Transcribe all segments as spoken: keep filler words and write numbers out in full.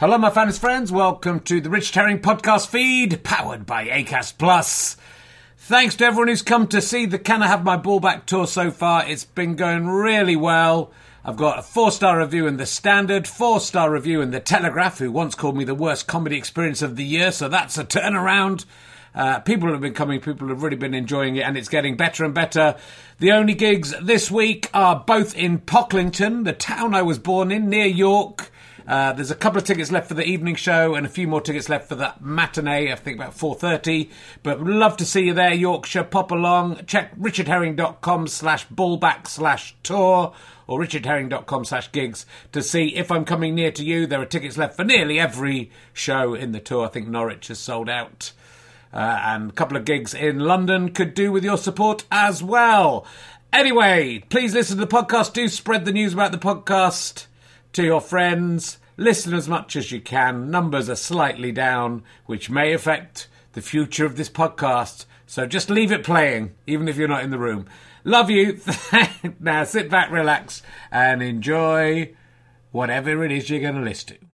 Hello, my fans friends. Welcome to the Richard Herring podcast feed, powered by Acast Plus. Thanks to everyone who's come to see the Can I Have My Ball Back tour so far. It's been going really well. I've got a four-star review in The Standard, four-star review in The Telegraph, who once called me the worst comedy experience of the year, so that's a turnaround. Uh, people have been coming, people have really been enjoying it, and it's getting better and better. The only gigs this week are both in Pocklington, the town I was born in, near York. Uh, there's a couple of tickets left for the evening show and a few more tickets left for the matinee, I think about four thirty. But would love to see you there, Yorkshire. Pop along. Check richardherring.com slash ballback slash tour or richardherring.com slash gigs to see if I'm coming near to you. There are tickets left for nearly every show in the tour. I think Norwich has sold out. Uh, and a couple of gigs in London could do with your support as well. Anyway, please listen to the podcast. Do spread the news about the podcast to your friends. Listen as much as you can. Numbers are slightly down, which may affect the future of this podcast. So just leave it playing, even if you're not in the room. Love you. Now sit back, relax, and enjoy whatever it is you're going to listen to.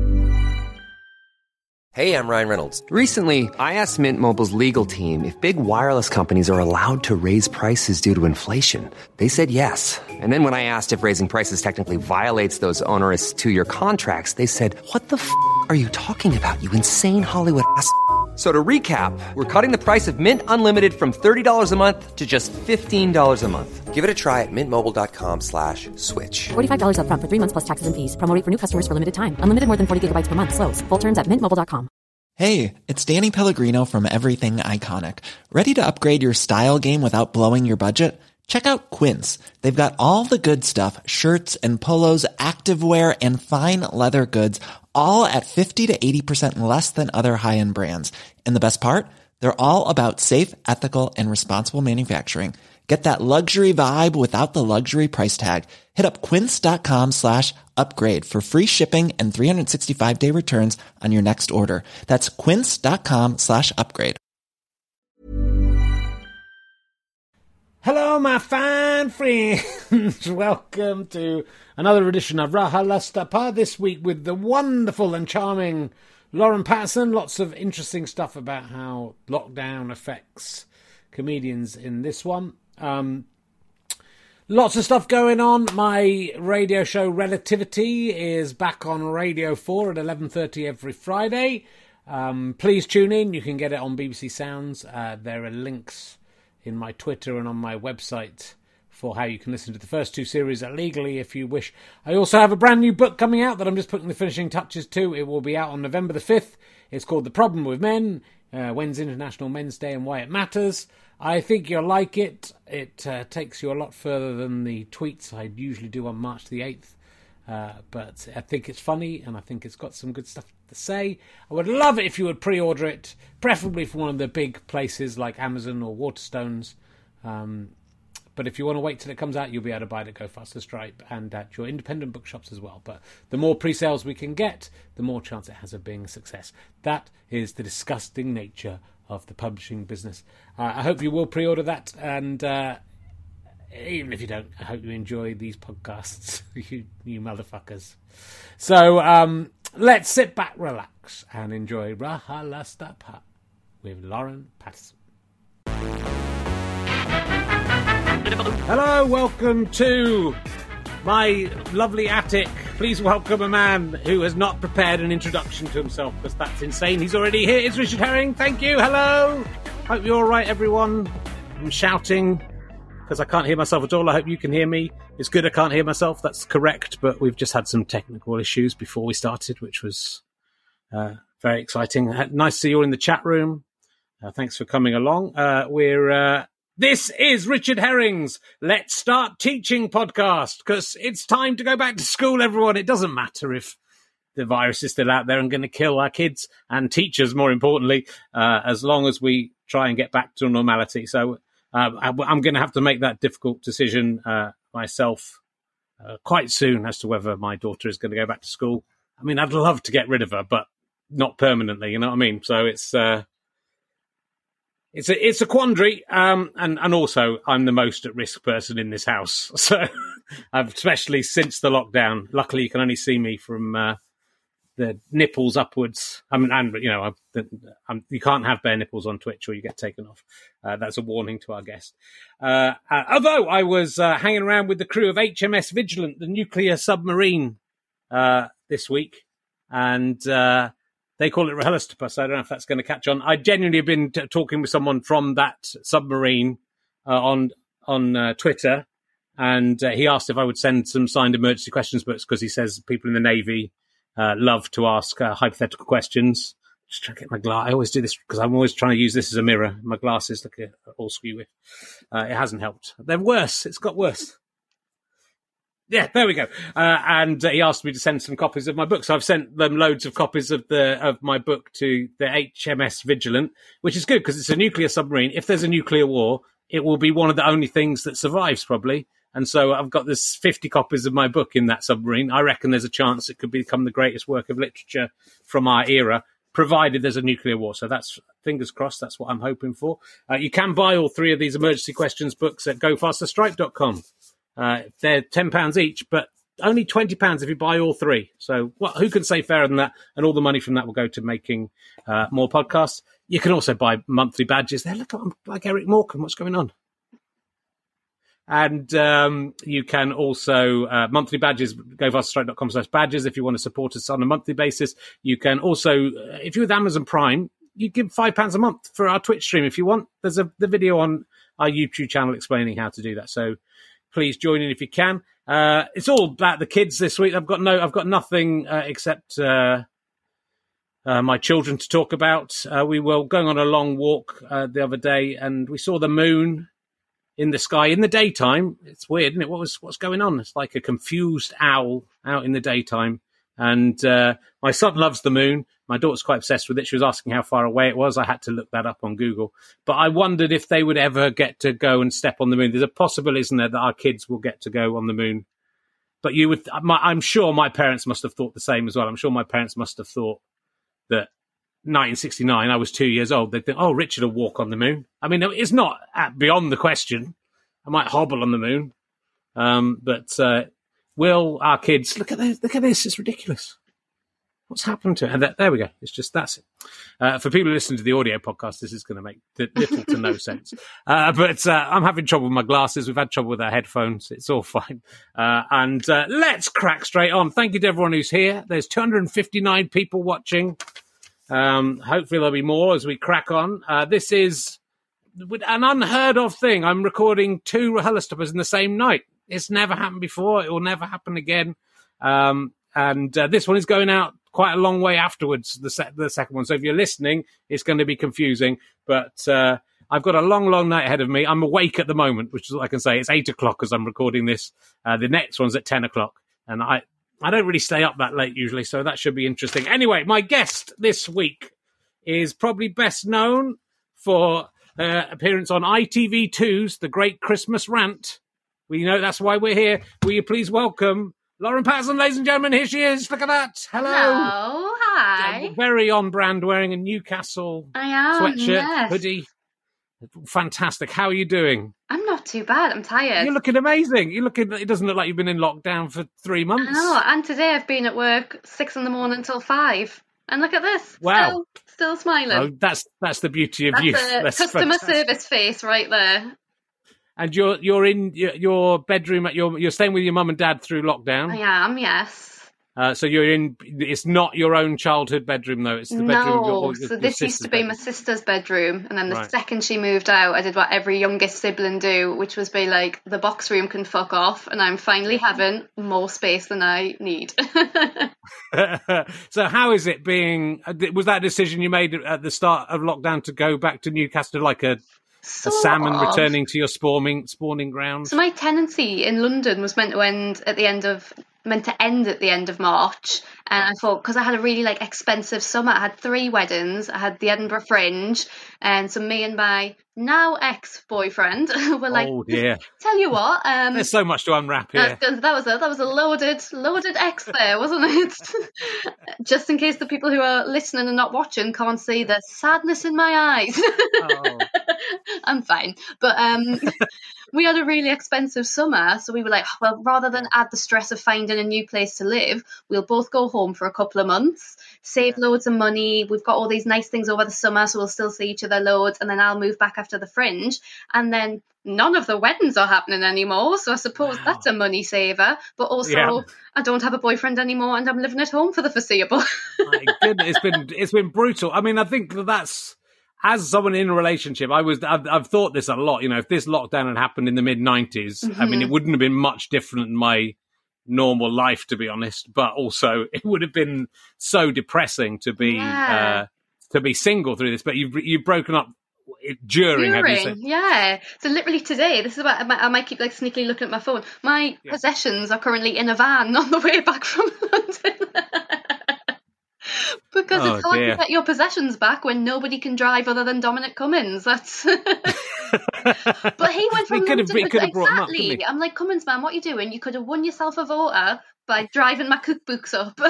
Hey, I'm Ryan Reynolds. Recently, I asked Mint Mobile's legal team if big wireless companies are allowed to raise prices due to inflation. They said yes. And then when I asked if raising prices technically violates those onerous two-year contracts, they said, what the f*** are you talking about, you insane Hollywood ass f- So to recap, we're cutting the price of Mint Unlimited from thirty dollars a month to just fifteen dollars a month. Give it a try at mintmobile.com slash switch. forty-five dollars up front for three months plus taxes and fees. Promo rate for new customers for limited time. Unlimited more than forty gigabytes per month. Slows full terms at mint mobile dot com. Hey, it's Danny Pellegrino from Everything Iconic. Ready to upgrade your style game without blowing your budget? Check out Quince. They've got all the good stuff, shirts and polos, activewear, and fine leather goods, all at fifty to eighty percent less than other high-end brands. And the best part? They're all about safe, ethical, and responsible manufacturing. Get that luxury vibe without the luxury price tag. Hit up quince.com slash upgrade for free shipping and three sixty-five day returns on your next order. That's quince.com slash upgrade. Hello, my fine friends. Welcome to another edition of RHLSTP, this week with the wonderful and charming Lauren Paterson. Lots of interesting stuff about how lockdown affects comedians in this one. Um, lots of stuff going on. My radio show Relativity is back on Radio four at eleven thirty every Friday. Um, please tune in. You can get it on B B C Sounds. Uh, there are links in my Twitter and on my website for how you can listen to the first two series legally if you wish. I also have a brand new book coming out that I'm just putting the finishing touches to. It will be out on November the fifth. It's called The Problem with Men, uh, When's International Men's Day and Why It Matters. I think you'll like it. It uh, takes you a lot further than the tweets I usually do on March the eighth. Uh, but I think it's funny, and I think it's got some good stuff to say. I would love it if you would pre-order it, preferably from one of the big places like Amazon or Waterstones. Um, but if you want to wait till it comes out, you'll be able to buy it at Go Faster Stripe and at your independent bookshops as well. But the more pre-sales we can get, the more chance it has of being a success. That is the disgusting nature of the publishing business. Uh, I hope you will pre-order that, and uh, even if you don't, I hope you enjoy these podcasts, you, you motherfuckers. So um, let's sit back, relax, and enjoy RHLSTP with Lauren Paterson. Hello, welcome to my lovely attic. Please welcome a man who has not prepared an introduction to himself, because that's insane. He's already here. It's Richard Herring. Thank you. Hello. Hope you're all right, everyone. I'm shouting because I can't hear myself at all. I hope you can hear me. It's good I can't hear myself. That's correct. But we've just had some technical issues before we started, which was uh, very exciting. Nice to see you all in the chat room. Uh, thanks for coming along. Uh, we're... Uh, This is Richard Herring's Let's Start Teaching podcast, because it's time to go back to school, everyone. It doesn't matter if the virus is still out there and going to kill our kids and teachers, more importantly, uh, as long as we try and get back to normality. So uh, I, I'm going to have to make that difficult decision uh, myself uh, quite soon as to whether my daughter is going to go back to school. I mean, I'd love to get rid of her, but not permanently, you know what I mean? So it's... Uh, It's a it's a quandary, um, and and also I'm the most at risk person in this house. So, I've, especially since the lockdown. Luckily, you can only see me from uh, the nipples upwards. I mean, and you know, I'm, the, I'm, you can't have bare nipples on Twitch or you get taken off. Uh, that's a warning to our guest. Uh, uh, although I was uh, hanging around with the crew of H M S Vigilant, the nuclear submarine, uh, this week, and uh, they call it RHLSTP, so I don't know if that's going to catch on. I genuinely have been t- talking with someone from that submarine uh, on on uh, Twitter. And uh, he asked if I would send some signed emergency questions books because he says people in the Navy uh, love to ask uh, hypothetical questions. Just trying to get my glass. I always do this because I'm always trying to use this as a mirror. My glasses look uh, all skewy. Uh, it hasn't helped. They're worse. It's got worse. Yeah, there we go. Uh, and uh, he asked me to send some copies of my book. So I've sent them loads of copies of the of my book to the H M S Vigilant, which is good because it's a nuclear submarine. If there's a nuclear war, it will be one of the only things that survives probably. And so I've got this fifty copies of my book in that submarine. I reckon there's a chance it could become the greatest work of literature from our era, provided there's a nuclear war. So that's, fingers crossed, that's what I'm hoping for. Uh, you can buy all three of these emergency questions books at go faster stripe dot com. Uh, they're ten pounds each, but only twenty pounds if you buy all three. So what, who can say fairer than that? And all the money from that will go to making uh, more podcasts. You can also buy monthly badges. They look like Eric Morecambe. What's going on? And um, you can also, uh, monthly badges, go faster stripe dot com slash badges if you want to support us on a monthly basis. You can also, uh, if you're with Amazon Prime, you give five pounds a month for our Twitch stream if you want. There's a the video on our YouTube channel explaining how to do that. So please join in if you can. Uh, it's all about the kids this week. I've got no, I've got nothing uh, except uh, uh, my children to talk about. Uh, we were going on a long walk uh, the other day and we saw the moon in the sky in the daytime. It's weird, isn't it? What was what's going on? It's like a confused owl out in the daytime. And uh, my son loves the moon. My daughter's quite obsessed with it. She was asking how far away it was. I had to look that up on Google. But I wondered if they would ever get to go and step on the moon. There's a possibility, isn't there, that our kids will get to go on the moon. But you would, my, I'm sure my parents must have thought the same as well. I'm sure my parents must have thought that nineteen sixty-nine, I was two years old. They'd think, oh, Richard will walk on the moon. I mean, it's not beyond the question. I might hobble on the moon. Um, but uh, will our kids, look at this, look at this, it's ridiculous. What's happened to it? And that, there we go. It's just, that's it. Uh, for people who listen to the audio podcast, this is going to make little to no sense. Uh, but uh, I'm having trouble with my glasses. We've had trouble with our headphones. It's all fine. Uh, and uh, let's crack straight on. Thank you to everyone who's here. There's two hundred fifty-nine people watching. Um, hopefully there'll be more as we crack on. Uh, this is an unheard of thing. I'm recording two RHLSTPs in the same night. It's never happened before. It will never happen again. Um, and uh, this one is going out quite a long way afterwards, the, se- the second one. So if you're listening, it's going to be confusing. But uh, I've got a long, long night ahead of me. I'm awake at the moment, which is what I can say. It's eight o'clock as I'm recording this. Uh, the next one's at ten o'clock. And I... I don't really stay up that late usually, so that should be interesting. Anyway, my guest this week is probably best known for uh, appearance on I T V two's The Great Christmas Rant. We know that's why we're here. Will you please welcome Lauren Paterson, ladies and gentlemen? Here she is. Look at that. Hello. Hello. Hi. Uh, very on brand, wearing a Newcastle I am, sweatshirt, yes. hoodie. Fantastic. How are you doing? I'm not too bad. I'm tired. You're looking amazing. You looking. It doesn't look like you've been in lockdown for three months. I know. And today I've been at work six in the morning till five. And look at this. Wow. Still, still smiling. Oh, that's that's the beauty of That's youth. a That's customer fantastic. service face right there. And you're you're in your, your bedroom at your you're staying with your mum and dad through lockdown. I am, yes. Uh, so you're in. It's not your own childhood bedroom though. It's the bedroom No, of your, your, so your this used sister's to be bedroom. my sister's bedroom, and then the Right. second she moved out, I did what every youngest sibling do, which was be like, the box room can fuck off, and I'm finally having more space than I need. So how is it being? Was that a decision you made at the start of lockdown to go back to Newcastle, like a, a Sort salmon of. returning to your spawning spawning grounds? So my tenancy in London was meant to end at the end of meant to end at the end of March, and I thought, because I had a really like expensive summer, I had three weddings, I had the Edinburgh Fringe, and so me and my now ex-boyfriend were like, Oh dear, tell you what, um, there's so much to unwrap here. that, that was a that was a loaded loaded X there, wasn't it? Just in case the people who are listening and not watching can't see the sadness in my eyes. Oh. I'm fine, but um, we had a really expensive summer, so we were like, well, rather than add the stress of finding a new place to live, we'll both go home for a couple of months, save yeah. loads of money. We've got all these nice things over the summer, so we'll still see each other loads, and then I'll move back after the Fringe, and then none of the weddings are happening anymore, so I suppose wow. that's a money saver. But also, yeah. I don't have a boyfriend anymore, and I'm living at home for the foreseeable. My goodness, it's been it's been brutal. I mean, I think that's, as someone in a relationship, I was I've, I've thought this a lot. You know, if this lockdown had happened in the mid nineties, mm-hmm. I mean, it wouldn't have been much different than my normal life, to be honest. But also, it would have been so depressing to be yeah. uh, to be single through this. But you've you've broken up. During, During have you said? Yeah. So literally today, this is about, I might, I might keep like sneakily looking at my phone. My yeah. possessions are currently in a van on the way back from London. Because oh, it's hard dear. to get your possessions back when nobody can drive other than Dominic Cummins. That's. But he went from he London. Have, with, exactly. Up, I'm like, Cummins, man, what are you doing? You could have won yourself a voter by driving my cookbooks up.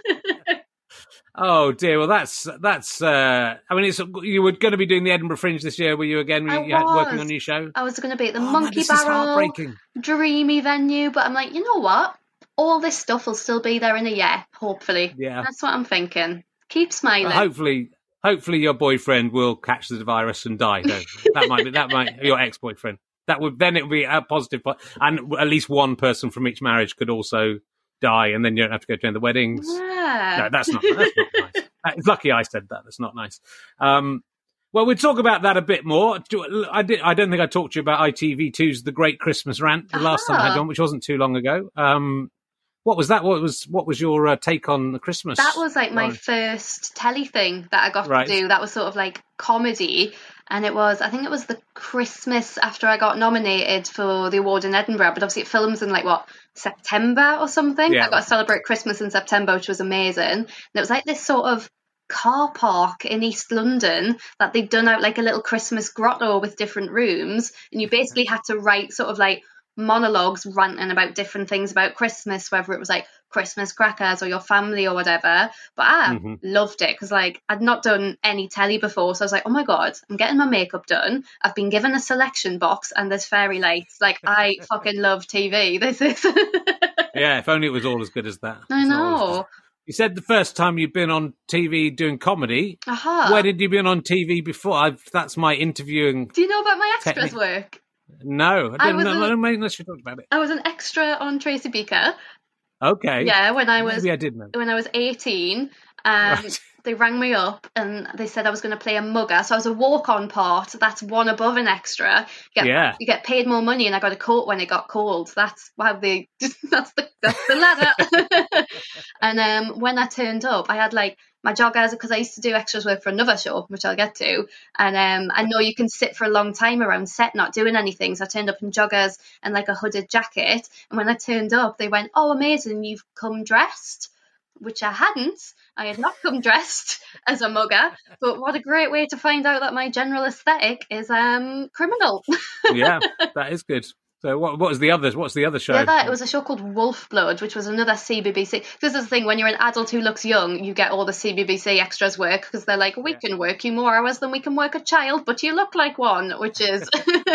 Oh dear! Well, that's that's. Uh, I mean, it's you were going to be doing the Edinburgh Fringe this year, were you again? I you had was. working on your show. I was going to be at the oh, Monkey man, Barrel, dreamy venue, but I'm like, you know what? All this stuff will still be there in a year, hopefully. Yeah, that's what I'm thinking. Keep smiling. Well, hopefully, hopefully your boyfriend will catch the virus and die. Though. That might be that might your ex-boyfriend. That would then it would be a positive, and at least one person from each marriage could also die, and then you don't have to go to the weddings. Yeah. No, that's not. That's not nice. It's lucky I said that. That's not nice. Um, well, we'll talk about that a bit more. I did. I don't think I talked to you about I T V two's The Great Christmas Rant the last time I had you on, which wasn't too long ago. Um, what was that? What was what was your uh, take on the Christmas? That was like my first telly thing that I got right. to do. That was sort of like comedy. And it was, I think it was the Christmas after I got nominated for the award in Edinburgh, but obviously it films in like, what, September or something? Yeah. I got to celebrate Christmas in September, which was amazing. And it was like this sort of car park in East London that they'd done out like a little Christmas grotto with different rooms. And you basically had to write sort of like monologues ranting about different things about Christmas, whether it was like Christmas crackers or your family or whatever. But I mm-hmm. loved it because like I'd not done any telly before, so I was like, oh my god, I'm getting my makeup done, I've been given a selection box and there's fairy lights. Like I fucking love T V. This is yeah, if only it was all as good as that. I know. You said the first time you've been on T V doing comedy. Uh-huh. Where did you been on T V before? I've, that's my interviewing. Do you know about my extras technique. work? No, I didn't know. A, unless you talked about it. I was an extra on Tracy Beaker. Okay. Yeah, when I was Maybe I did know. When I was eighteen, um, right. they rang me up and they said I was going to play a mugger. So I was a walk-on part. That's one above an extra. You get, yeah. You get paid more money, and I got a coat when it got cold. That's how they. That's the that's the ladder. And um, when I turned up, I had like my joggers because I used to do extras work for another show, which I'll get to. And um, I know you can sit for a long time around set not doing anything. So I turned up in joggers and like a hooded jacket. And when I turned up, they went, "Oh, amazing, you've come dressed," which I hadn't. I had not come dressed as a mugger, but what a great way to find out that my general aesthetic is um criminal. Yeah, that is good. So what what was the other what's the other show? Yeah, that, it was a show called Wolf Blood, which was another C B B C. This is the thing, when you're an adult who looks young, you get all the C B B C extras work because they're like, we yeah. can work you more hours than we can work a child, but you look like one, which is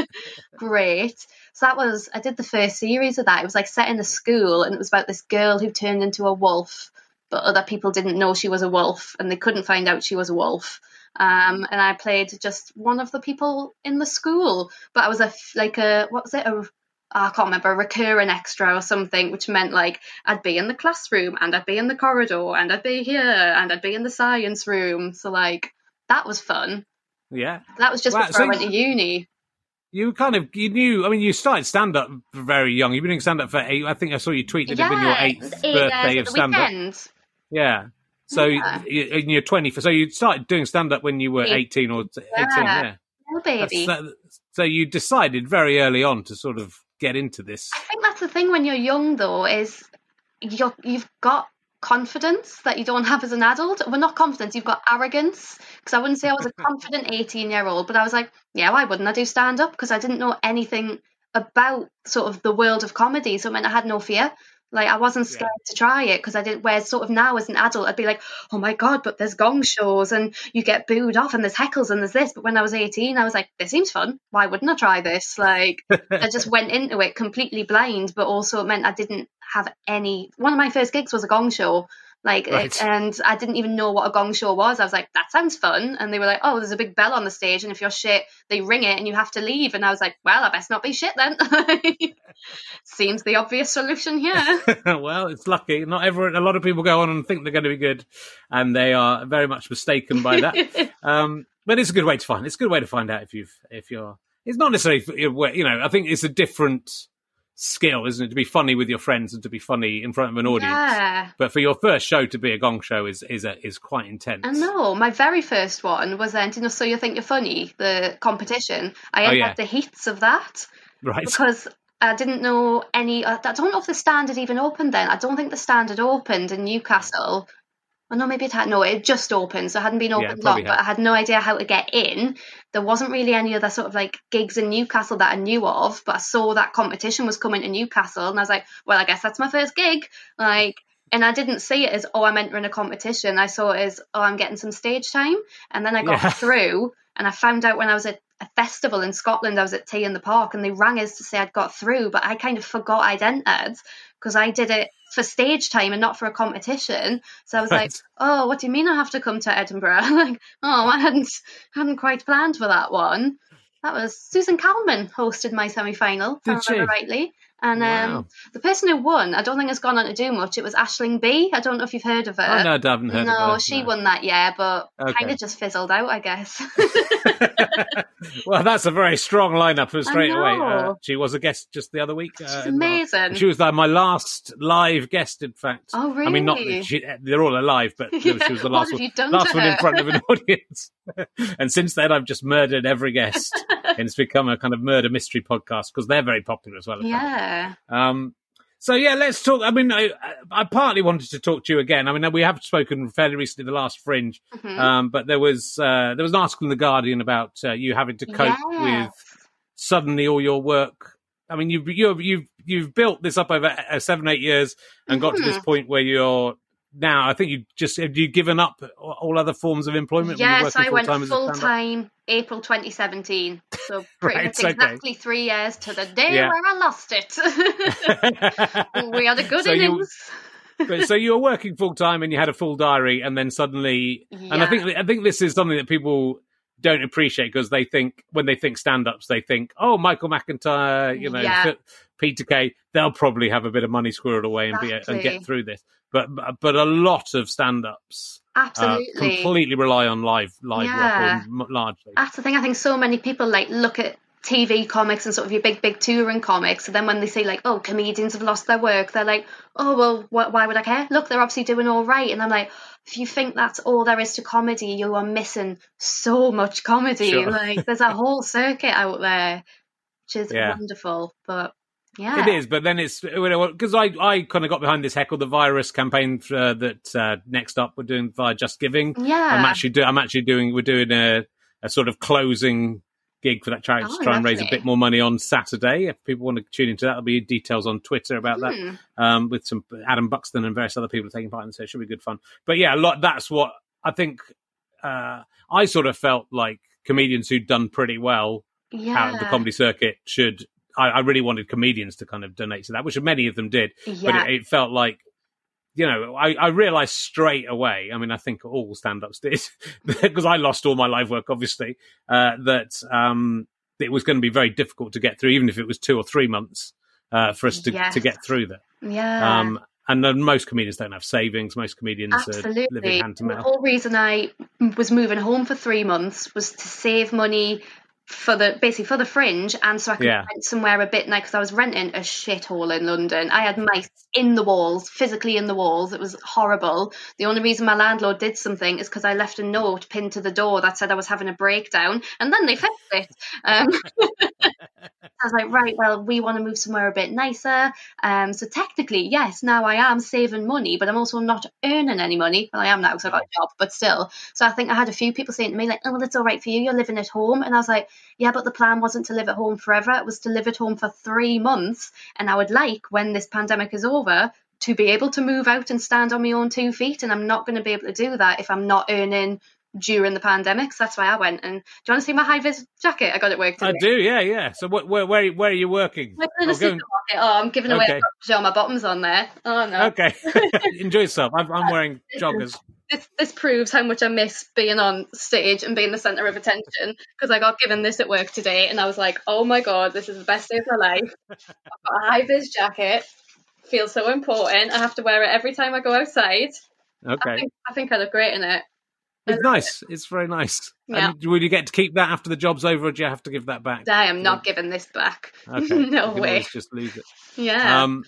great. So that was, I did the first series of that. It was like set in a school, and it was about this girl who turned into a wolf, but other people didn't know she was a wolf, and they couldn't find out she was a wolf. Um, and I played just one of the people in the school, but I was a like a what was it a I can't remember, a recurring extra or something, which meant like I'd be in the classroom and I'd be in the corridor and I'd be here and I'd be in the science room. So like that was fun. Yeah, that was just wow. before So I went to uni. You kind of, you knew, I mean, you started stand-up very young. You've been doing stand-up for eight, I think I saw you tweet that yeah, it had been your eighth eight birthday years of stand-up. Weekend. Yeah. So yeah. you, in your twenty, so you started doing stand-up when you were eighteen or eighteen, yeah. yeah. Oh, baby. So, so you decided very early on to sort of get into this. I think that's the thing when you're young, though, is you're, you've got confidence that you don't have as an adult. Well, not confidence, you've got arrogance. Because I wouldn't say I was a confident eighteen-year-old, but I was like, yeah, why wouldn't I do stand-up? Because I didn't know anything about sort of the world of comedy, so it meant I had no fear. Like, I wasn't scared yeah. to try it because I didn't, where sort of now as an adult, I'd be like, oh my God, but there's gong shows and you get booed off and there's heckles and there's this. But when I was eighteen, I was like, this seems fun. Why wouldn't I try this? Like, I just went into it completely blind, but also it meant I didn't have any, one of my first gigs was a gong show. Like, right. it, and I didn't even know what a gong show was. I was like, that sounds fun. And they were like, oh, there's a big bell on the stage. And if you're shit, they ring it and you have to leave. And I was like, well, I best not be shit then. Seems the obvious solution here. Well, it's lucky. Not everyone, a lot of people go on and think they're going to be good. And they are very much mistaken by that. um, but it's a good way to find, it's a good way to find out if you've, if you're, it's not necessarily, you know, I think it's a different skill, isn't it, to be funny with your friends and to be funny in front of an audience. Yeah. But for your first show to be a gong show is is a, is quite intense. I know. My very first one was then, you know, So You Think You're Funny, the competition. I had oh, yeah. the heats of that. Right. Because I didn't know any, I don't know if the stand had even opened then. I don't think the stand had opened in Newcastle. Oh, no, maybe it had. No, it just opened, so it hadn't been opened yeah, long, but I had no idea how to get in. There wasn't really any other sort of like gigs in Newcastle that I knew of, but I saw that competition was coming to Newcastle, and I was like, well, I guess that's my first gig. Like, and I didn't see it as, oh, I'm entering a competition. I saw it as, oh, I'm getting some stage time. And then I got yeah. through, and I found out when I was at a festival in Scotland, I was at Tea in the Park, and they rang us to say I'd got through, but I kind of forgot I'd entered because I did it for stage time and not for a competition. So I was right. like, oh, what do you mean I have to come to Edinburgh? Like, oh, I hadn't hadn't quite planned for that one. That was Susan Calman hosted my semi-final, if I remember rightly. And wow. um, the person who won, I don't think has gone on to do much. It was Aisling Bea. I don't know if you've heard of her. Oh, no, I haven't heard no, of her. No, she won that, yeah, but okay. kind of just fizzled out, I guess. Well, that's a very strong lineup for straight away. Uh, she was a guest just the other week. She's uh, amazing. She was like my last live guest, in fact. Oh, really? I mean, not she, they're all alive, but yeah. she was the last one, last one in front of an audience. And since then, I've just murdered every guest. And it's become a kind of murder mystery podcast because they're very popular as well. Yeah. Um, so, yeah, let's talk. I mean, I, I partly wanted to talk to you again. I mean, we have spoken fairly recently, the last Fringe, mm-hmm. um, but there was uh, there was an article in The Guardian about uh, you having to cope yes. with suddenly all your work. I mean, you've, you've, you've, you've built this up over uh, seven, eight years and got mm-hmm. to this point where you're now, I think you just, have you given up all other forms of employment? Yes, I went full-time April twenty seventeen. So pretty right, much exactly okay. three years to the day yeah. where I lost it. We had a good so innings. You, so you were working full-time and you had a full diary and then suddenly, yeah. and I think I think this is something that people don't appreciate because they think, when they think stand-ups, they think, oh, Michael McIntyre, you know, yeah. Peter Kay, they'll probably have a bit of money squirreled away and, exactly. be, and get through this. But but a lot of stand-ups absolutely uh, completely rely on live live yeah. work, or largely. That's the thing. I think so many people like look at T V comics and sort of your big big touring comics, and then when they say like, oh, comedians have lost their work, they're like, oh well, wh- why would I care? Look, they're obviously doing all right. And I'm like, if you think that's all there is to comedy, you are missing so much comedy. Sure. Like there's a whole circuit out there, which is yeah. wonderful. But yeah, it is, but then it's because I, I kind of got behind this Heckle the Virus campaign uh, that uh, Next Up we're doing via Just Giving. Yeah, I'm actually do, I'm actually doing we're doing a, a sort of closing gig for that charity oh, to try lovely. and raise a bit more money on Saturday. If people want to tune into that, there'll be details on Twitter about mm. that. Um, with some Adam Buxton and various other people taking part in it, so it should be good fun. But yeah, a lot. That's what I think. Uh, I sort of felt like comedians who'd done pretty well yeah. out of the comedy circuit should. I, I really wanted comedians to kind of donate to that, which many of them did. Yeah. But it, it felt like, you know, I, I realised straight away, I mean, I think all stand-ups did, because I lost all my live work, obviously, uh, that um, it was going to be very difficult to get through, even if it was two or three months uh, for us to, yes. to get through that. Yeah. Um, and then most comedians don't have savings. Most comedians Absolutely. are living hand to mouth. The whole reason I was moving home for three months was to save money for the basically for the Fringe, and so I could Yeah. rent somewhere a bit nice, because I was renting a shithole in London. I had mice in the walls, physically in the walls. It was horrible. The only reason my landlord did something is because I left a note pinned to the door that said I was having a breakdown, and then they fixed it. Um, I was like, right, well, we want to move somewhere a bit nicer. Um, so technically, yes, now I am saving money, but I'm also not earning any money. Well, I am now because I got a job, but still. So I think I had a few people saying to me, like, oh, well, it's all right for you. You're living at home. And I was like, yeah, but the plan wasn't to live at home forever. It was to live at home for three months. And I would like, when this pandemic is over, to be able to move out and stand on my own two feet. And I'm not going to be able to do that if I'm not earning during the pandemic. So that's why I went. And do you want to see my high-vis jacket I got at work today? I do, yeah, yeah. So what, where, where, where are you working? I'm in a Oh, go and- supermarket. Oh, I'm giving away Okay. a pajama bottoms on there. Oh, no. Okay. Enjoy yourself. I'm, I'm wearing joggers. This, this proves how much I miss being on stage and being the centre of attention, because I got given this at work today and I was like, oh my God, this is the best day of my life. I've got a high-vis jacket. Feels so important. I have to wear it every time I go outside. Okay. I think, I think I look great in it. It's nice. It's very nice. Yeah. And will you get to keep that after the job's over, or do you have to give that back? I am not giving this back. Okay. No You can way. always just lose it. Yeah. Um,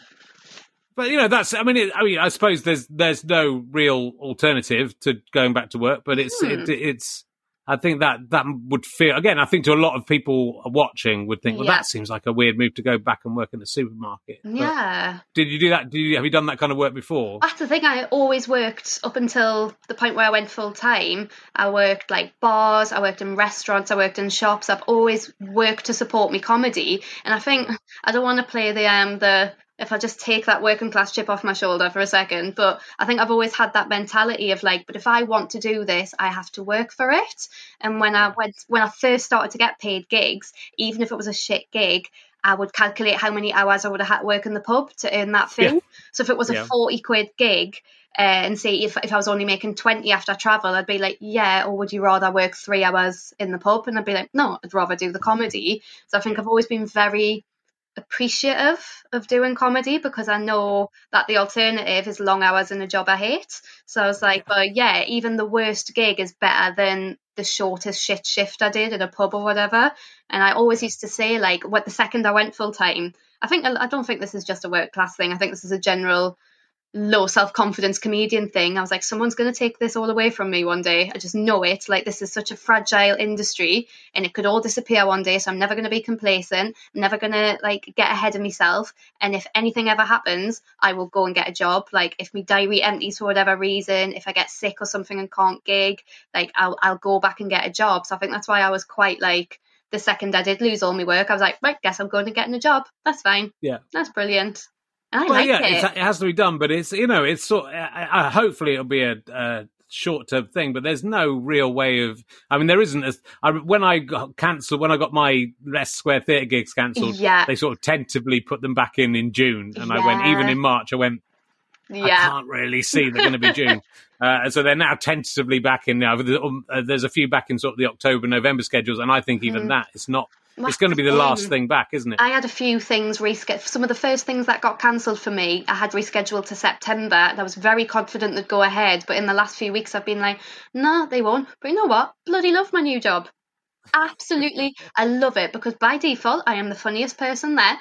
but you know, that's. I mean, it, I mean, I suppose there's there's no real alternative to going back to work, but it's Hmm. it, it's. I think that that would feel again. I think to a lot of people watching would think, well, Yeah. that seems like a weird move to go back and work in a supermarket. But yeah. did you do that? Did you have you done that kind of work before? That's the thing. I always worked up until the point where I went full time. I worked like bars, I worked in restaurants, I worked in shops. I've always worked to support me comedy. And I think I don't want to play the um the if I just take that working class chip off my shoulder for a second, but I think I've always had that mentality of like, but if I want to do this, I have to work for it. And when I went when I first started to get paid gigs, even if it was a shit gig, I would calculate how many hours I would have had to work in the pub to earn that fee. Yeah. So if it was a Yeah. forty quid gig, uh, and say if, if I was only making twenty after travel, I'd be like, yeah, or would you rather work three hours in the pub? And I'd be like, no, I'd rather do the comedy. So I think I've always been very appreciative of doing comedy, because I know that the alternative is long hours in a job I hate. So I was like, but yeah, even the worst gig is better than the shortest shit shift I did in a pub or whatever. And I always used to say, like, what the second I went full time, I think I don't think this is just a work class thing. I think this is a general low self-confidence comedian thing. I was like, someone's going to take this all away from me one day. I just know it. Like, this is such a fragile industry and it could all disappear one day. So I'm never going to be complacent, never going to like get ahead of myself. And if anything ever happens, I will go and get a job. Like, if my diary empties for whatever reason, if I get sick or something and can't gig, like I'll, I'll go back and get a job. So I think that's why I was quite like, the second I did lose all my work, I was like, right, guess I'm going to get in a job. That's fine. Yeah. That's brilliant. I Well, like yeah, it. it's, it has to be done, but it's you know, it's sort. Uh, uh, hopefully, it'll be a, a short-term thing, but there's no real way of. I mean, there isn't. A, I, when I got cancelled, when I got my Leicester Square Theatre gigs cancelled, Yeah. they sort of tentatively put them back in in June, and I went Yeah. even in March. I went. I Yeah. can't really see they're going to be June, uh, so they're now tentatively back in now. Um, uh, there's a few back in sort of the October, November schedules, and I think even that it's not. That's It's going to be the the last thing. thing back, isn't it? I had a few things rescheduled. Some of the first things that got cancelled for me, I had rescheduled to September. And I was very confident they'd go ahead. But in the last few weeks, I've been like, no, they won't. But you know what? Bloody love my new job. Absolutely. I love it because by default, I am the funniest person there.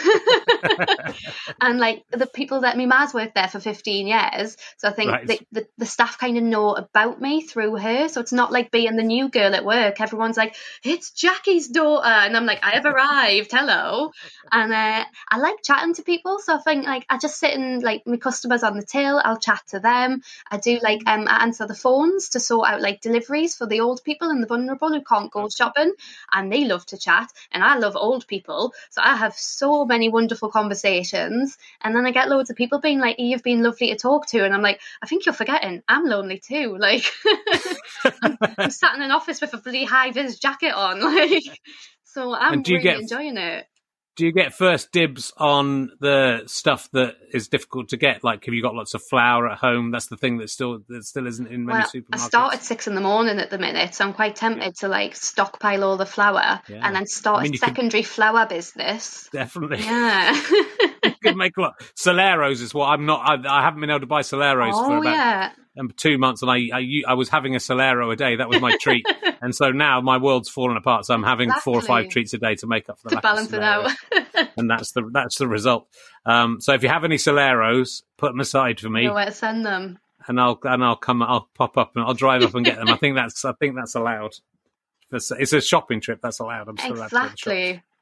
And like the people that, my ma's worked there for fifteen years. So I think Right. the, the, the staff kind of know about me through her. So it's not like being the new girl at work. Everyone's like, it's Jackie's daughter. And I'm like, I have arrived. Hello. And uh, I like chatting to people. So I think like I just sit and like my customers on the till, I'll chat to them. I do like um I answer the phones to sort out like deliveries for the old people and the vulnerable who can't go shopping, and they love to chat, and I love old people, so I have so many wonderful conversations. And then I get loads of people being like, you've been lovely to talk to, and I'm like, I think you're forgetting I'm lonely too. Like I'm, I'm sat in an office with a bloody high vis jacket on, like, so I'm And do you really get- enjoying it. Do you get first dibs on the stuff that is difficult to get? Like, have you got lots of flour at home? That's the thing that still that still isn't in many Well, supermarkets. I start at six in the morning at the minute, so I'm quite tempted to like stockpile all the flour Yeah. and then start I mean, a you could- secondary flour business. Definitely, Yeah. you could make a lot. Soleros is what I'm not. I, I haven't been able to buy Soleros for Oh about yeah. um, two months, and I, I u- I was having a Solero a day. That was my treat, and so now my world's fallen apart. So I'm having four or five Exactly. treats a day to make up for the To lack balance of it Solero. out. And that's the that's the result. Um, so if you have any Soleros, put them aside for me, Know where to send them. and I'll and I'll come. I'll pop up and I'll drive up and get them. I think that's I think that's allowed. It's it's a shopping trip. That's allowed. I'm still allowed to go to the shop. Exactly.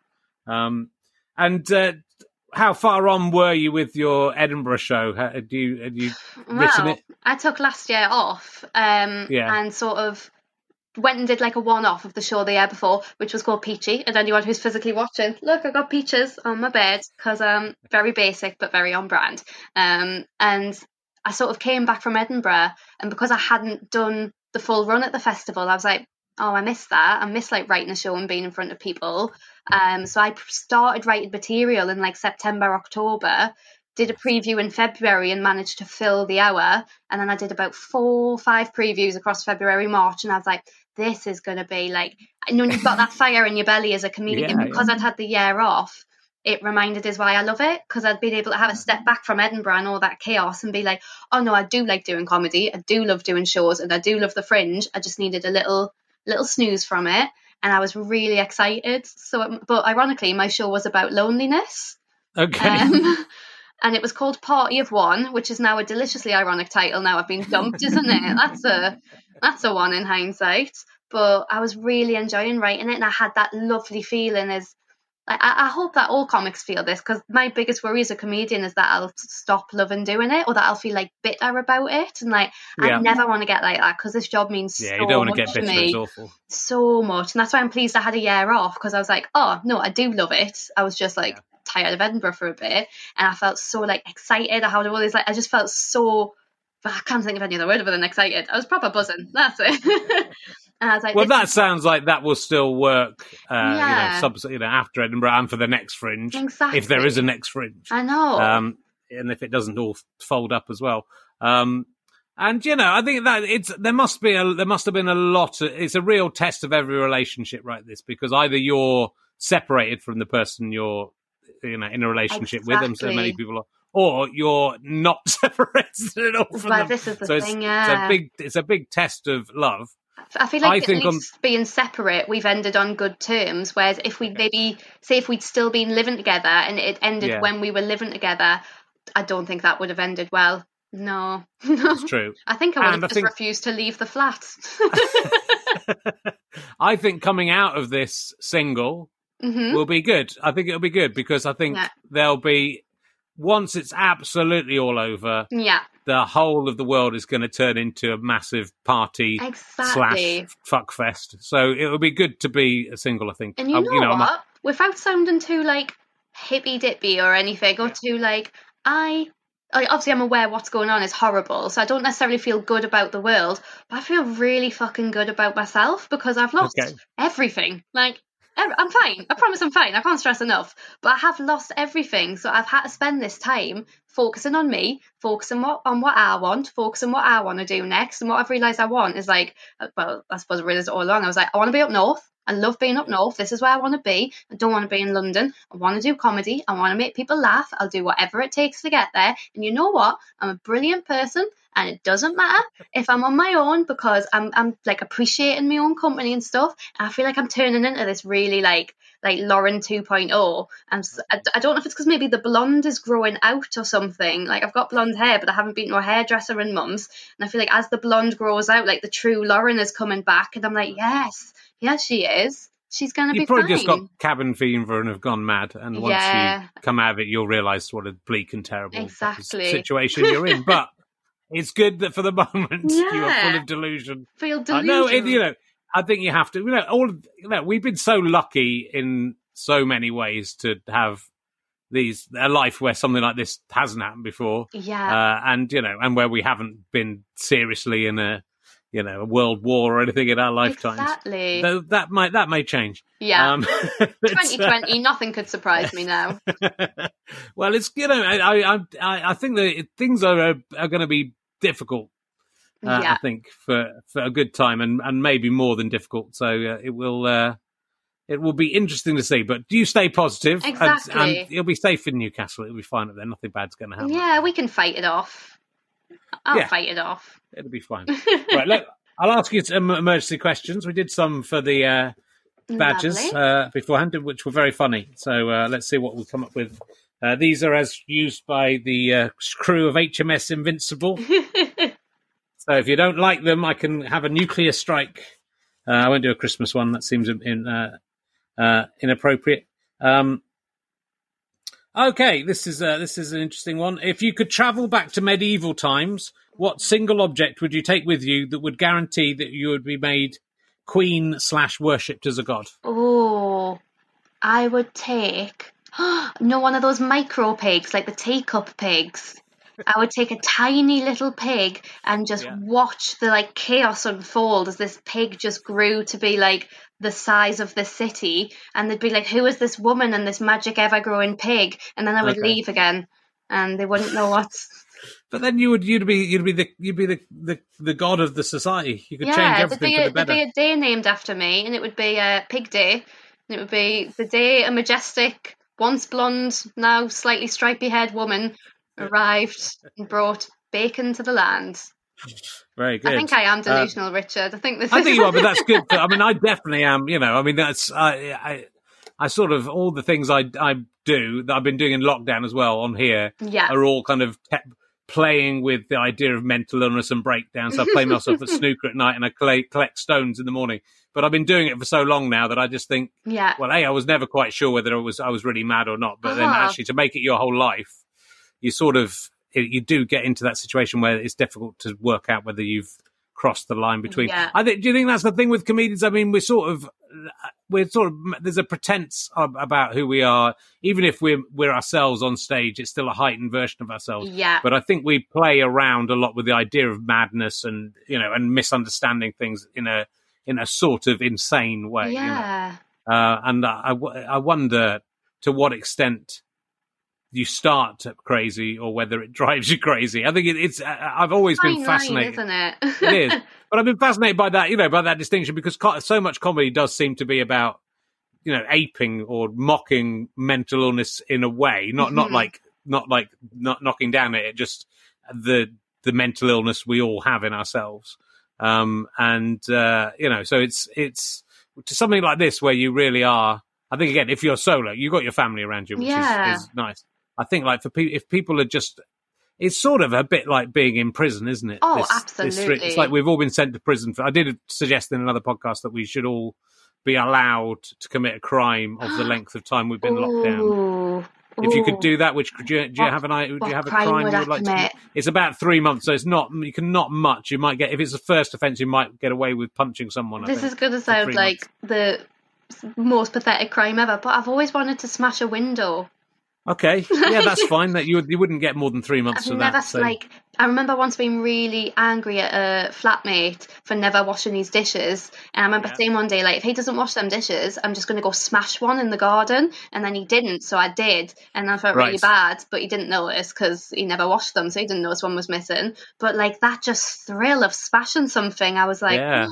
Um, and uh, how far on were you with your Edinburgh show? How, had you had you written Well, it? I took last year off um, Yeah. and sort of went and did like a one-off of the show the year before, which was called Peachy. And anyone who's physically watching, look, I got peaches on my bed because um very basic but very on brand. Um, and I sort of came back from Edinburgh, and because I hadn't done the full run at the festival, I was like, oh, I miss that. I miss like writing a show and being in front of people. Um, so I started writing material in like September, October. Did a preview in February and managed to fill the hour. And then I did about four, five previews across February, March. And I was like, this is going to be like, you know, you've got that fire in your belly as a comedian. Yeah, Because yeah. I'd had the year off, it reminded us why I love it. Because I'd been able to have a step back from Edinburgh and all that chaos and be like, oh no, I do like doing comedy. I do love doing shows and I do love the Fringe. I just needed a little, little snooze from it. And I was really excited. So, but ironically, my show was about loneliness. Okay. Um, and it was called Party of One, which is now a deliciously ironic title. Now I've been dumped, isn't it? That's a that's a one in hindsight. But I was really enjoying writing it, and I had that lovely feeling. As like, I, I hope that all comics feel this, because my biggest worry as a comedian is that I'll stop loving doing it, or that I'll feel like bitter about it. And like, Yeah. I never want to get like that, because this job means Yeah, so you don't want much to get to bitter. me. It's awful. So much. And that's why I'm pleased I had a year off, because I was like, oh no, I do love it. I was just like tired of Edinburgh for a bit, and I felt so like excited. I had all these like I just felt so I can't think of any other word other than excited. I was proper buzzing. That's it. And I was like, Well, this that is- sounds like that will still work. Uh, Yeah. You know, sub, you know, after Edinburgh and for the next Fringe, Exactly. if there is a next Fringe. I know. Um, and if it doesn't all fold up as well. Um, and you know, I think that it's there must be a there must have been a lot. Of, it's a real test of every relationship, right? This because either you're separated from the person you're, you know, in a relationship with, and so many Exactly. people are, or you're not separated at all from Well, them. this is the so it's, thing, it's yeah. a big it's a big test of love. I feel like I at think on- least being separate, we've ended on good terms. Whereas if we maybe say if we'd still been living together and it ended Yeah. when we were living together, I don't think that would have ended well. No, It's true. I think I would And have I just think- refused to leave the flat. I think coming out of this single hmm will be good. I think it'll be good because I think Yeah. there'll be once it's absolutely all over, Yeah, the whole of the world is going to turn into a massive party exactly. slash fuck fest. So it will be good to be a single. I think. And you I- know, I'm what? not- Without sounding too like hippy dippy or anything, or too like I. Like, obviously, I'm aware what's going on is horrible, so I don't necessarily feel good about the world, but I feel really fucking good about myself because I've lost Okay. everything. Like, ev- I'm fine. I promise I'm fine. I can't stress enough. But I have lost everything, so I've had to spend this time focusing on me, focusing what, on what I want, focusing what I want to do next. And what I've realised I want is like, uh, well, I suppose I realised it all along. I was like, I want to be up north. I love being up north. This is where I want to be. I don't want to be in London. I want to do comedy. I want to make people laugh. I'll do whatever it takes to get there. And you know what? I'm a brilliant person, and it doesn't matter if I'm on my own because I'm I'm like appreciating my own company and stuff. And I feel like I'm turning into this really like like Lauren two point oh. I'm s- I, I don't know if it's because maybe the blonde is growing out or something. Like I've got blonde hair, but I haven't been to a hairdresser in months. And I feel like as the blonde grows out, like the true Lauren is coming back, and I'm like, yes. Yes, she is. She's going to be You've probably fine. just got cabin fever and have gone mad. And once Yeah. you come out of it, you'll realise what a bleak and terrible Exactly. situation you're in. But it's good that for the moment you are Yeah. full of delusion. Feel I know, delusional. it, you know, I think you have to. You know, all of- you know, we've been so lucky in so many ways to have these a life where something like this hasn't happened before, Yeah. uh, and you know, and where we haven't been seriously in a, you know, a world war or anything in our lifetimes. Exactly. Though that might that may change. Yeah. Um, but, twenty twenty, nothing could surprise me now. uh, well, it's you know, I I I, I think that things are are going to be difficult. Uh, Yeah. I think for, for a good time and, and maybe more than difficult. So uh, it will uh, it will be interesting to see. But do you stay positive? And- Exactly. And, you'll be safe in Newcastle. It'll be fine up there. Nothing bad's going to happen. Yeah, we can fight it off. I'll Yeah. fight it off. It'll be fine. Right, look, I'll ask you some emergency questions. We did some for the uh, badges Lovely. uh, beforehand, which were very funny. So uh, let's see what we come up with. Uh, these are as used by the uh, crew of H M S Invincible. So if you don't like them, I can have a nuclear strike. Uh, I won't do a Christmas one. That seems in, uh, uh, inappropriate. Um, okay, this is uh, this is an interesting one. If you could travel back to medieval times, what single object would you take with you that would guarantee that you would be made queen slash worshipped as a god? Oh, I would take no one of those micro pigs, like the teacup pigs. I would take a tiny little pig and just Yeah. watch the like chaos unfold as this pig just grew to be like the size of the city, and they'd be like, who is this woman and this magic ever growing pig? And then I would Okay. leave again and they wouldn't know what's But then you would you'd be you'd be the you'd be the the, the god of the society. You could change yeah, there'd everything be, for a, the better. there'd be a day named after me, and it would be uh, Pig Day. And it would be the day a majestic, once blonde, now slightly stripy haired woman arrived and brought bacon to the land. Very good. I think I am Uh, delusional, Richard. I think this I is... think you are, but that's good. I mean, I definitely am. You know, I mean, that's I, I, I sort of all the things I I do that I've been doing in lockdown as well on here Yeah. are all kind of kept playing with the idea of mental illness and breakdown. So I play myself at snooker at night and I play, collect stones in the morning. But I've been doing it for so long now that I just think, Yeah. well, hey, I was never quite sure whether I was I was really mad or not. But then Uh-huh. actually, to make it your whole life, you sort of you do get into that situation where it's difficult to work out whether you've crossed the line between. Yeah. I think. Do you think that's the thing with comedians? I mean, we're sort of we're sort of there's a pretense of, about who we are, even if we're we're ourselves on stage. It's still a heightened version of ourselves. Yeah. But I think we play around a lot with the idea of madness and you know and misunderstanding things in a in a sort of insane way. You know? Yeah. Uh, and I, I wonder to what extent you start crazy or whether it drives you crazy. I think it, it's. I've always Fine been line, fascinated. isn't it? It is, but I've been fascinated by that. You know, by that distinction because co- so much comedy does seem to be about you know aping or mocking mental illness in a way, not not Mhm. like not like not knocking down at it, just the the mental illness we all have in ourselves. Um, and uh, you know, so it's it's to something like this where you really are. I think again, if you're solo, you've got your family around you, which Yeah. is, is nice. I think like for people, if people are just, it's sort of a bit like being in prison, isn't it? Oh, This- this- absolutely. it's like we've all been sent to prison. For, I did suggest in another podcast that we should all be allowed to commit a crime of the length of time we've been locked down. Ooh. If you could Ooh. do that, which do you, do you What- have an idea? Do what you have a crime crime would you I would like commit? to? It's about three months, so it's not. You can not much. You might get if it's the first offence, you might get away with punching someone. I This think, is going to for sound three like months. the most pathetic crime ever, but I've always wanted to smash a window. Okay, yeah, that's fine. That you would, you wouldn't get more than three months I've for never that. So. like I remember once being really angry at a flatmate for never washing his dishes, and I remember Yeah. saying one day like, if he doesn't wash them dishes, I'm just going to go smash one in the garden. And then he didn't, so I did, and I felt really Right. bad, but he didn't notice because he never washed them, so he didn't notice one was missing. But like that just thrill of smashing something, I was like, Yeah.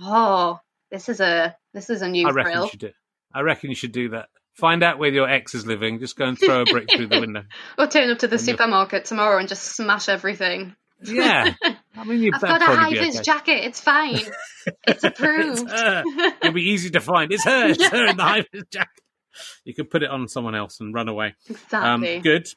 oh, this is a this is a new I reckon thrill. you should do. I reckon you should do that. Find out where your ex is living. Just go and throw a brick through the window. Or turn up to the And you're- supermarket tomorrow and just smash everything. Yeah, I mean, you'd I've that'd got a probably high be vis okay. jacket. It's fine. It's It's approved. her. It'll be easy to find. It's her. It's her in the high vis jacket. You could put it on someone else and run away. Um, Exactly. good.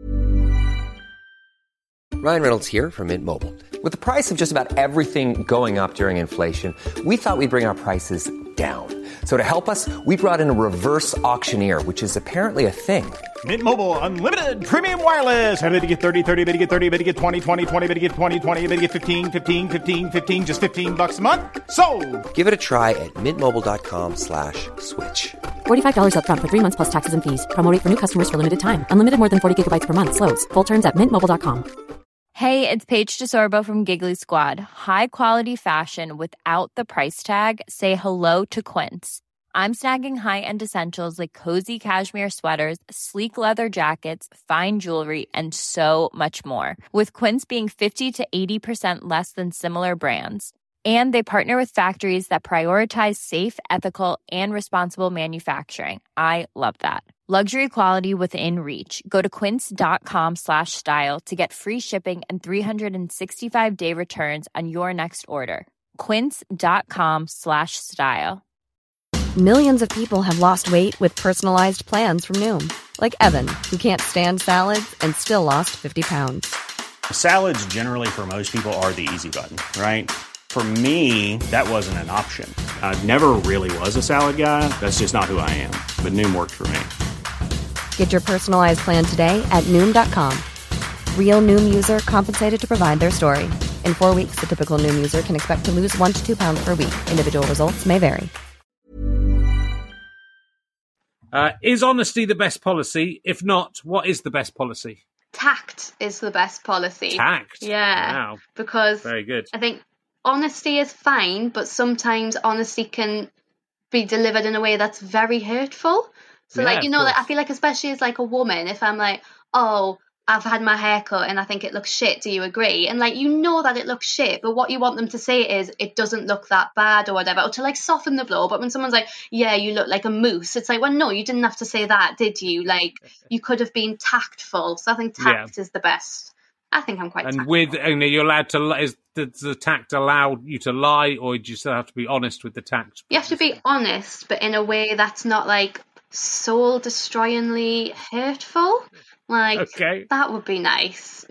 Ryan Reynolds here from Mint Mobile. With the price of just about everything going up during inflation, we thought we'd bring our prices down. So to help us, we brought in a reverse auctioneer, which is apparently a thing. Mint Mobile Unlimited Premium Wireless. How to get thirty, thirty, bit to get thirty, bit to get twenty, twenty, twenty, bit to get twenty, twenty, bit to get fifteen, fifteen, fifteen, fifteen, just fifteen bucks a month? Sold! Give it a try at mintmobile.com slash switch. forty-five dollars up front for three months plus taxes and fees. Promo rate for new customers for limited time. Unlimited more than forty gigabytes per month. Slows full terms at mint mobile dot com. Hey, it's Paige DeSorbo from Giggly Squad. High quality fashion without the price tag. Say hello to Quince. I'm snagging high-end essentials like cozy cashmere sweaters, sleek leather jackets, fine jewelry, and so much more. With Quince being fifty to eighty percent less than similar brands. And they partner with factories that prioritize safe, ethical, and responsible manufacturing. I love that. Luxury quality within reach. Go to quince.com slash style to get free shipping and three sixty-five day returns on your next order. Quince.com slash style. Millions of people have lost weight with personalized plans from Noom. Like Evan, who can't stand salads and still lost fifty pounds. Salads generally for most people are the easy button, right? For me, that wasn't an option. I never really was a salad guy. That's just not who I am. But Noom worked for me. Get your personalized plan today at Noom dot com. Real Noom user compensated to provide their story. In four weeks, the typical Noom user can expect to lose one to two pounds per week. Individual results may vary. Uh, is honesty the best policy? If not, what is the best policy? Tact is the best policy. Tact? Yeah. Wow. Because very good. I think honesty is fine, but sometimes honesty can be delivered in a way that's very hurtful. So, yeah, like, you know, like, course. I feel like, especially as, like, a woman, if I'm like, oh, I've had my hair cut and I think it looks shit, do you agree? And, like, you know that it looks shit, but what you want them to say is, it doesn't look that bad or whatever, or to, like, soften the blow. But when someone's like, yeah, you look like a moose, it's like, well, no, you didn't have to say that, did you? Like, you could have been tactful. So I think tact yeah. is the best. I think I'm quite And tactful. with, and you're allowed to, is the, the tact allow you to lie, or do you still have to be honest with the tact? You have to be honest, but in a way that's not, like, soul-destroyingly hurtful. Like, okay. That would be nice.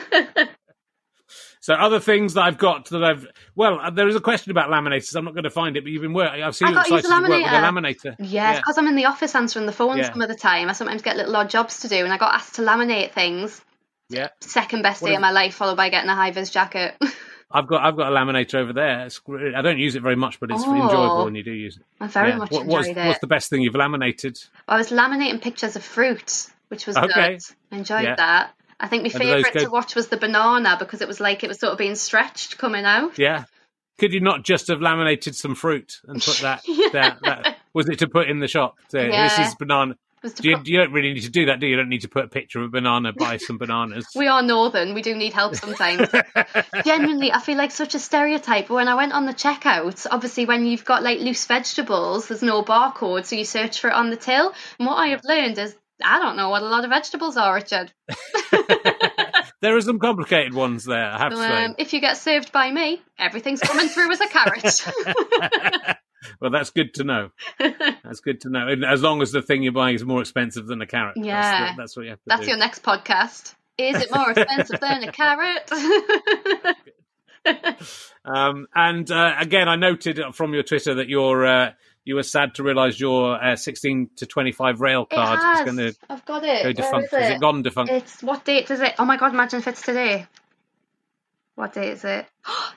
So other things that I've got that I've... Well, there is a question about laminators. I'm not going to find it, but you've been working... I've seen you excited to work with a laminator. Yes, because yeah. I'm in the office answering the phone yeah. some of the time. I sometimes get little odd jobs to do, and I got asked to laminate things. Yeah. Second best what day is... of my life, followed by getting a high-vis jacket. I've got I've got a laminator over there. It's, I don't use it very much, but it's oh, enjoyable when you do use it. I very yeah. much what, enjoyed what's, it. What's the best thing you've laminated? I was laminating pictures of fruit, which was okay. good. I enjoyed yeah. that. I think my favourite go... to watch was the banana, because it was like it was sort of being stretched coming out. Yeah. Could you not just have laminated some fruit and put that yeah. there? That, was it to put in the shop? So, yeah. This is banana. Do you, put... you don't really need to do that, do you? You don't need to put a picture of a banana, buy some bananas. We are northern. We do need help sometimes. Genuinely, I feel like such a stereotype. But when I went on the checkout, obviously when you've got like loose vegetables, there's no barcode, so you search for it on the till. And what I have learned is I don't know what a lot of vegetables are, Richard. There are some complicated ones there, I have so, to say. Um, if you get served by me, everything's coming through as a carrot. Well, that's good to know. That's good to know. And as long as the thing you're buying is more expensive than a carrot. Yeah. That's, the, that's what you have to that's do. That's your next podcast. Is it more expensive than a carrot? um, and uh, again, I noted from your Twitter that you're... Uh, you were sad to realise your uh, sixteen to twenty-five rail card it has. is going to I've got it. go defunct. Where is, is it? it gone defunct? It's what date is it? Oh my god! Imagine if it's today. What date is it?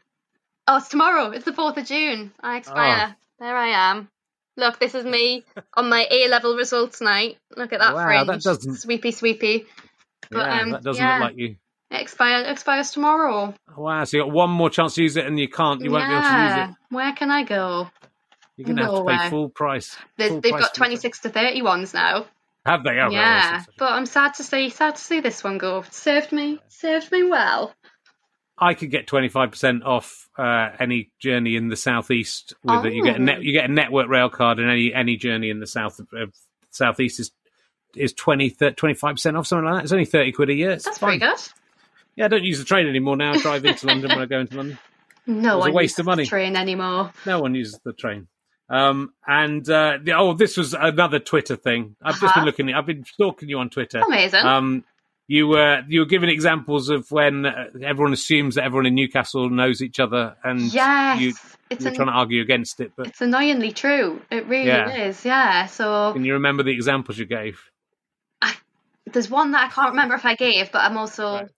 Oh, it's tomorrow. It's the fourth of June. I expire. Oh. There I am. Look, this is me on my A level results night. Look at that wow, fringe. That doesn't... Sweepy, sweepy. But, yeah, um, that doesn't yeah. look like you. It expires, it expires tomorrow. Wow, so you got one more chance to use it and you can't, you won't yeah. be able to use it. Where can I go? You're going to have to pay full price. Full they've price got twenty-six to thirty ones now. Have they? Oh, yeah, but I'm sad to see, sad to see this one go. It served me, served me well. I could get twenty-five percent off uh, any journey in the southeast with oh. it. You get a net, you get a network rail card, and any any journey in the south of, of southeast is is twenty, twenty-five percent off, something like that. It's only thirty quid a year. It's That's fine. pretty good. Yeah, I don't use the train anymore now. I drive into London when I go into London. No it's one a waste uses of money. the train anymore. No one uses the train. Um, and uh, the, oh, this was another Twitter thing. I've uh-huh. just been looking. I've been stalking you on Twitter. Amazing. Um, you were you were giving examples of when uh, everyone assumes that everyone in Newcastle knows each other, and yes, you, it's you're an, trying to argue against it. But it's annoyingly true. It really yeah. is. Yeah. So can you remember the examples you gave? I, there's one that I can't remember if I gave, but I'm also. Right.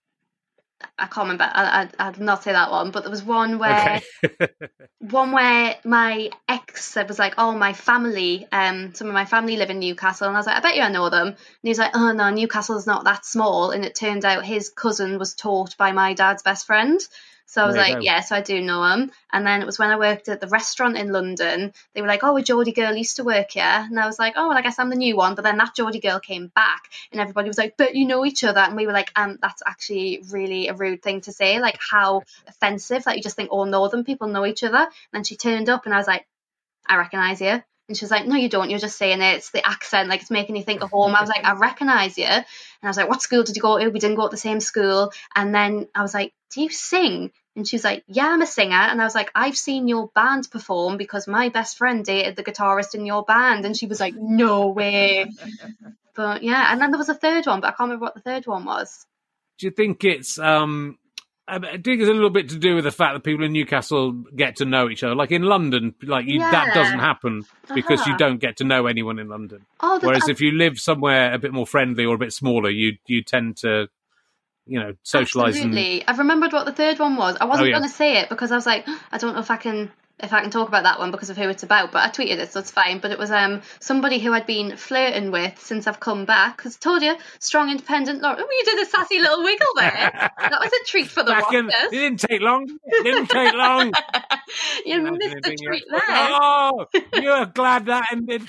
I can't remember. I, I, I'd not say that one, but there was one where, okay. one where my ex said was like, "Oh, my family, um, some of my family live in Newcastle," and I was like, "I bet you I know them." And he was like, "Oh no, Newcastle's not that small." And it turned out his cousin was taught by my dad's best friend. So I was like, yeah, so I do know him. And then it was when I worked at the restaurant in London, they were like, oh, a Geordie girl used to work here. And I was like, oh, well, I guess I'm the new one. But then that Geordie girl came back and everybody was like, but you know each other. And we were like, um, that's actually really a rude thing to say. Like how offensive that you just think all northern people know each other. And then she turned up and I was like, I recognise you. And she was like, no, you don't. You're just saying it. It's the accent. Like, it's making you think of home. I was like, I recognise you. And I was like, what school did you go to? We didn't go to the same school. And then I was like, do you sing? And she was like, yeah, I'm a singer. And I was like, I've seen your band perform because my best friend dated the guitarist in your band. And she was like, no way. But yeah, and then there was a third one, but I can't remember what the third one was. Do you think it's um, I think it's a little bit to do with the fact that people in Newcastle get to know each other. Like in London, like you, Yeah. that doesn't happen because Uh-huh. you don't get to know anyone in London. Oh, the- Whereas I- if you live somewhere a bit more friendly or a bit smaller, you you tend to, you know, socialise. And Absolutely. I've remembered what the third one was. I wasn't Oh, yeah. going to say it because I was like, I don't know if I can if I can talk about that one because of who it's about. But I tweeted it, so it's fine. But it was um somebody who I'd been flirting with since I've come back. Because I told you, strong, independent. Laura. Oh, you did a sassy little wiggle there. That was a treat for the Back in- watchers. it didn't take long. It didn't take long. You Imagine missed it the being treat your- there. Oh, you're glad that ended.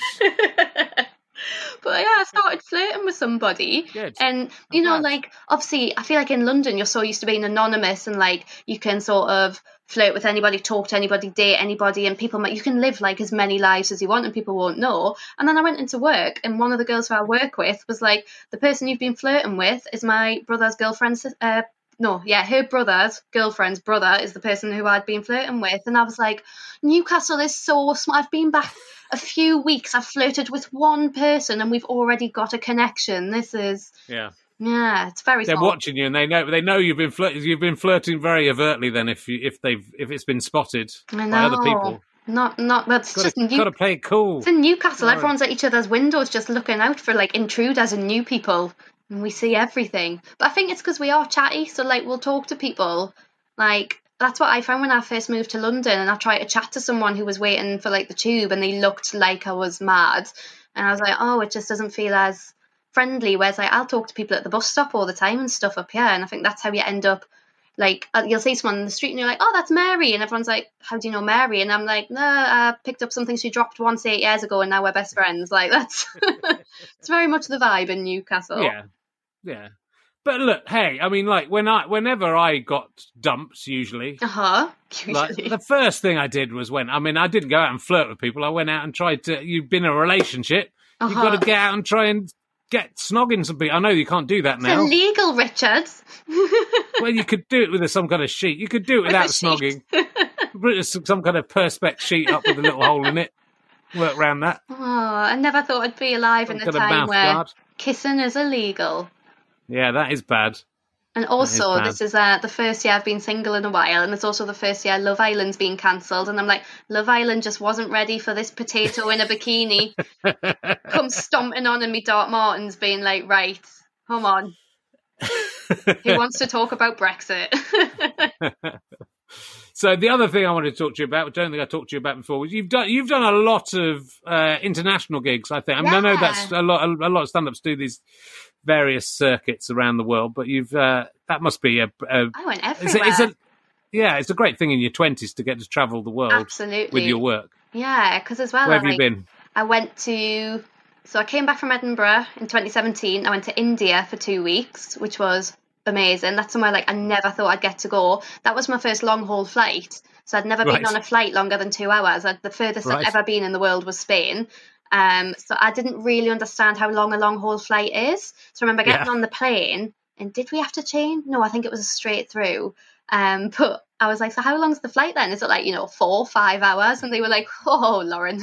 But yeah, I started flirting with somebody. Good. And, you know, glad. like, obviously, I feel like in London, you're so used to being anonymous and, like, you can sort of flirt with anybody, talk to anybody, date anybody, and people, might, you can live, like, as many lives as you want and people won't know. And then I went into work, and one of the girls who I work with was like, the person you've been flirting with is my brother's girlfriend's, uh, no, yeah, her brother's girlfriend's brother is the person who I'd been flirting with. And I was like, Newcastle is so smart. I've been back a few weeks. I've flirted with one person and we've already got a connection. This is, Yeah. yeah, it's very They're small. watching you, and they know they know you've been flirting. You've been flirting very overtly. Then, if you if they've if it's been spotted I by know. other people, Not, not, that's got just to New- got to play it cool. It's in Newcastle. Right. Everyone's at each other's windows just looking out for like intruders and new people. And we see everything. But I think it's because we are chatty. So like we'll talk to people. Like that's what I found when I first moved to London and I tried to chat to someone who was waiting for like the tube and they looked like I was mad. And I was like, oh, it just doesn't feel as friendly. Whereas like I'll talk to people at the bus stop all the time and stuff up here. And I think that's how you end up. Like, uh, you'll see someone in the street and you're like, oh, that's Mary. And everyone's like, how do you know Mary? And I'm like, no, I picked up something she dropped once eight years ago and now we're best friends. Like, that's it's very much the vibe in Newcastle. Yeah, yeah. But look, hey, I mean, like when I, whenever I got dumped, usually, Uh-huh. like Usually. the first thing I did was when I mean, I didn't go out and flirt with people. I went out and tried to. You've been in a relationship. You've Uh-huh. got to get out and try and get snogging some people. I know you can't do that It's now. illegal, Richard. Well, you could do it with a, some kind of sheet. You could do it With a without sheet. snogging. Put some, some kind of perspex sheet up with a little hole in it. Work around that. Oh, I never thought I'd be alive Some in a kind of time mouth where guard. kissing is illegal. Yeah, that is bad. And also, bad. this is uh, the first year I've been single in a while, and it's also the first year Love Island's been cancelled. And I'm like, Love Island just wasn't ready for this potato in a bikini. Come stomping on in me Doc Martens, being like, right, come on. Who wants to talk about Brexit? So the other thing I wanted to talk to you about, which I don't think I talked to you about before, was you've done you've done a lot of uh, international gigs. I think. I mean, I know Yeah. that's a lot. A, a lot of stand-ups do these various circuits around the world, but you've uh, that must be a. a I went it's everywhere. a, it's a yeah, it's a great thing in your twenties to get to travel the world Absolutely. with your work. Yeah, because as well, Where I, have you like, been? I went to, so I came back from Edinburgh in twenty seventeen. I went to India for two weeks, which was amazing. That's somewhere like I never thought I'd get to go. That was my first long haul flight. So I'd never Right. been on a flight longer than two hours. I'd, the furthest Right. I've ever been in the world was Spain. Um, so I didn't really understand how long a long haul flight is. So I remember getting Yeah. on the plane and did we have to change? No, I think it was a straight through. Um, but I was like, so how long's the flight then? Is it like, you know, four, five hours? And they were like, oh, Lauren,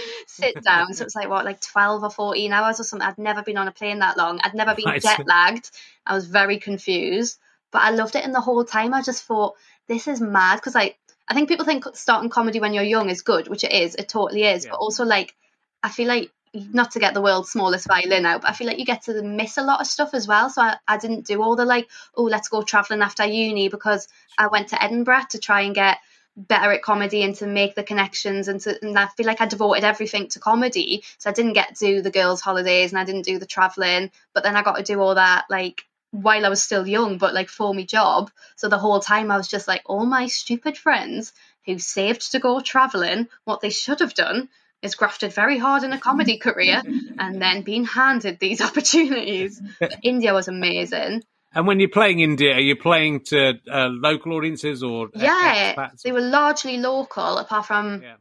sit down. So it was like, what, like twelve or fourteen hours or something. I'd never been on a plane that long. I'd never been Right. jet lagged. I was very confused, but I loved it. And the whole time I just thought, this is mad. Because I, I think people think starting comedy when you're young is good, which it is. It totally is. Yeah. But also like, I feel like, not to get the world's smallest violin out, but I feel like you get to miss a lot of stuff as well. So I, I didn't do all the like, oh, let's go travelling after uni, because I went to Edinburgh to try and get better at comedy and to make the connections. And, to, and I feel like I devoted everything to comedy. So I didn't get to do the girls' holidays and I didn't do the travelling. But then I got to do all that like while I was still young, but like for me job. So the whole time I was just like, all my stupid friends who saved to go travelling, what they should have done is grafted very hard in a comedy career and then been handed these opportunities. But India was amazing. And when you're playing India, are you playing to uh, local audiences or Yeah, expats? they were largely local, apart from Yeah.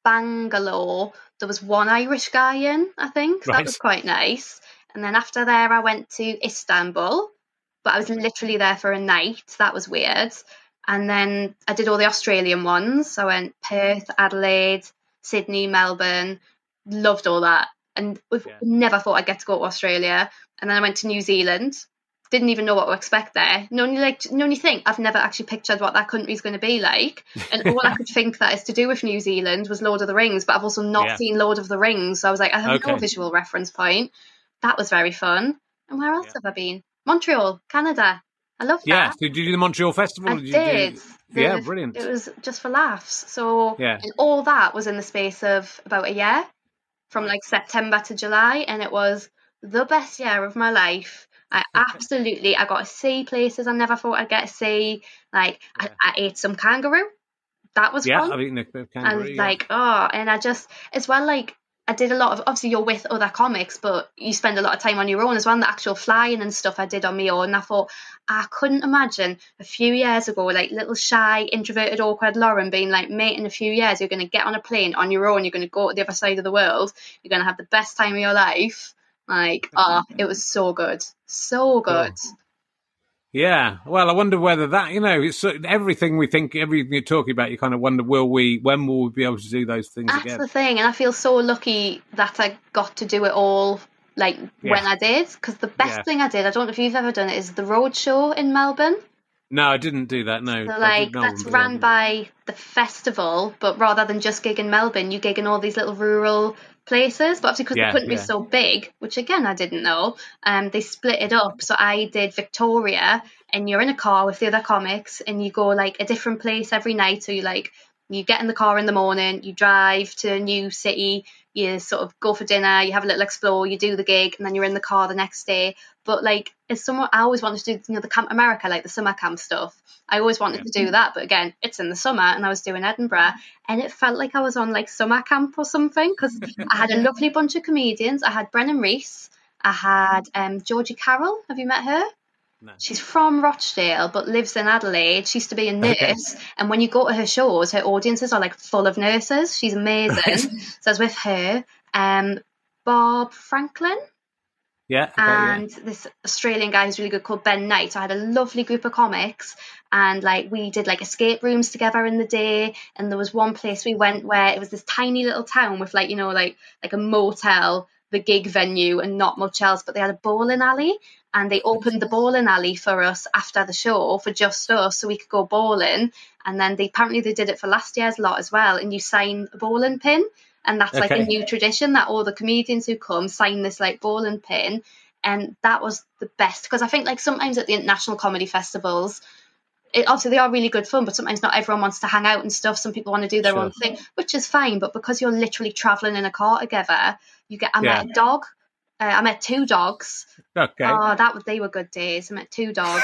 Bangalore. There was one Irish guy in, I think. So Right. that was quite nice. And then after there, I went to Istanbul, but I was literally there for a night. That was weird. And then I did all the Australian ones. So I went Perth, Adelaide, Sydney, Melbourne. Loved all that. And we've Yeah. never thought I'd get to go to Australia. And then I went to New Zealand. didn't even know what to expect there. And only like, the only thing, I've never actually pictured what that country's going to be like. And all I could think that is to do with New Zealand was Lord of the Rings, but I've also not Yeah. seen Lord of the Rings. So I was like, I have no Okay. visual reference point. That was very fun. And where else Yeah. have I been? Montreal, Canada. I love Yeah. that. Did you do the Montreal Festival? I or did. You did. Do... The- Yeah, brilliant. It was just for laughs. So Yeah. and all that was in the space of about a year, from like September to July, and it was the best year of my life. I absolutely, I got to see places I never thought I'd get to see. Like, I, I ate some kangaroo. That was Yeah, fun. I've eaten a bit of kangaroo. And yeah. like, oh, and I just, as well, like, I did a lot of, obviously you're with other comics, but you spend a lot of time on your own as well. And the actual flying and stuff I did on my own. And I thought, I couldn't imagine a few years ago, like little shy, introverted, awkward Lauren being like, mate, in a few years, you're going to get on a plane on your own. You're going to go to the other side of the world. You're going to have the best time of your life. Like, oh, it was so good. So good. Yeah, well, I wonder whether that, you know, it's so- everything we think, everything you're talking about, you kind of wonder, will we, when will we be able to do those things That's again? the thing. And I feel so lucky that I got to do it all, like, Yeah. when I did. Because the best Yeah. thing I did, I don't know if you've ever done it, is the road show in Melbourne. No, I didn't do that, no. So, I like, did know that's them, but I ran didn't. by the festival, but rather than just gig in Melbourne, you gig in all these little rural places. But obviously, because Yeah, the country's yeah. so big, which again I didn't know, um, they split it up. So I did Victoria, and you're in a car with the other comics, and you go like a different place every night. So you like you get in the car in the morning, you drive to a new city, you sort of go for dinner, you have a little explore, you do the gig, and then you're in the car the next day. But like, as someone, I always wanted to do, you know, the Camp America, like the summer camp stuff. I always wanted to do that, but again, it's in the summer, and I was doing Edinburgh, and it felt like I was on like summer camp or something, because I had a lovely bunch of comedians. I had Brennan Reese, I had um, Georgie Carroll. Have you met her? No. She's from Rochdale but lives in Adelaide. She used to be a nurse, Okay. and when you go to her shows, her audiences are like full of nurses. She's amazing. So I was with her, um, Bob Franklin, Yeah, okay, yeah. and this Australian guy who's really good called Ben Knight. So I had a lovely group of comics, and like we did like escape rooms together in the day. And there was one place we went where it was this tiny little town with like, you know, like like a motel, the gig venue, and not much else, but they had a bowling alley, and they opened the bowling alley for us after the show for just us, so we could go bowling. And then they apparently they did it for last year's lot as well, and you sign a bowling pin, and that's like Okay. a new tradition that all the comedians who come sign this like bowling pin. And that was the best, because I think like sometimes at the international comedy festivals, it, obviously they are really good fun, but sometimes not everyone wants to hang out and stuff. Some people want to do their Sure. own thing, which is fine. But because you're literally traveling in a car together, you get. I Yeah. met a dog. Uh, I met two dogs. Okay. Oh, that was, they were good days. I met two dogs.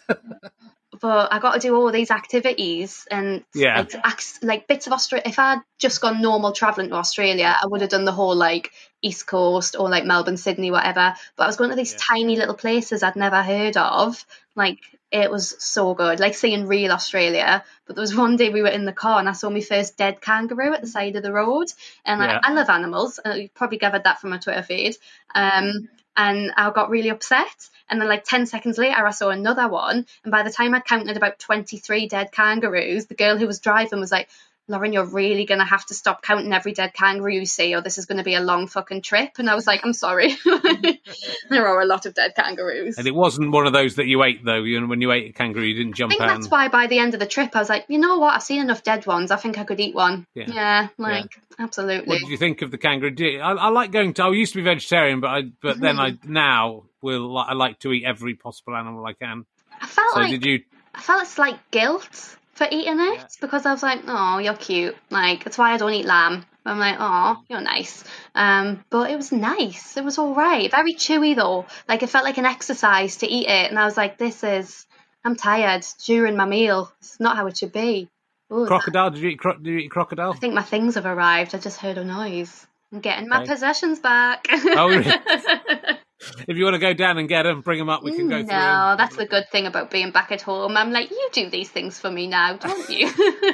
But I got to do all these activities and Yeah. like, ac- like bits of Australia. If I'd just gone normal traveling to Australia, I would have done the whole like East Coast or like Melbourne, Sydney, whatever. But I was going to these tiny little places I'd never heard of. Like, it was so good, like seeing real Australia. But there was one day we were in the car and I saw my first dead kangaroo at the side of the road. And like, Yeah. I love animals. Uh, you probably gathered that from my Twitter feed. Um, and I got really upset. And then like ten seconds later, I saw another one. And by the time I counted about twenty-three dead kangaroos, the girl who was driving was like, Lauren, you're really going to have to stop counting every dead kangaroo you see, or this is going to be a long fucking trip. And I was like, I'm sorry. There are a lot of dead kangaroos. And it wasn't one of those that you ate, though. You, when you ate a kangaroo, you didn't I jump think out. that's and- why by the end of the trip, I was like, you know what? I've seen enough dead ones. I think I could eat one. Yeah. Yeah, like, absolutely. What did you think of the kangaroo? Did you- I, I like going to. I used to be vegetarian, but I, but then I now will. I like to eat every possible animal I can. I felt So like did you? I felt a slight guilt for eating it because I was like, oh, you're cute. Like, that's why I don't eat lamb. I'm like, oh, you're nice. Um, but it was nice. It was all right. Very chewy though. Like, it felt like an exercise to eat it. And I was like, this is, I'm tired during my meal. It's not how it should be. Ooh, Crocodile? Did you eat? Cro- did you eat crocodile? I think my things have arrived. I just heard a noise. I'm getting my Okay. possessions back. Oh, really? If you want to go down and get them, bring them up. We can go No, through 'em. that's the good thing about being back at home. I'm like, you do these things for me now, don't you?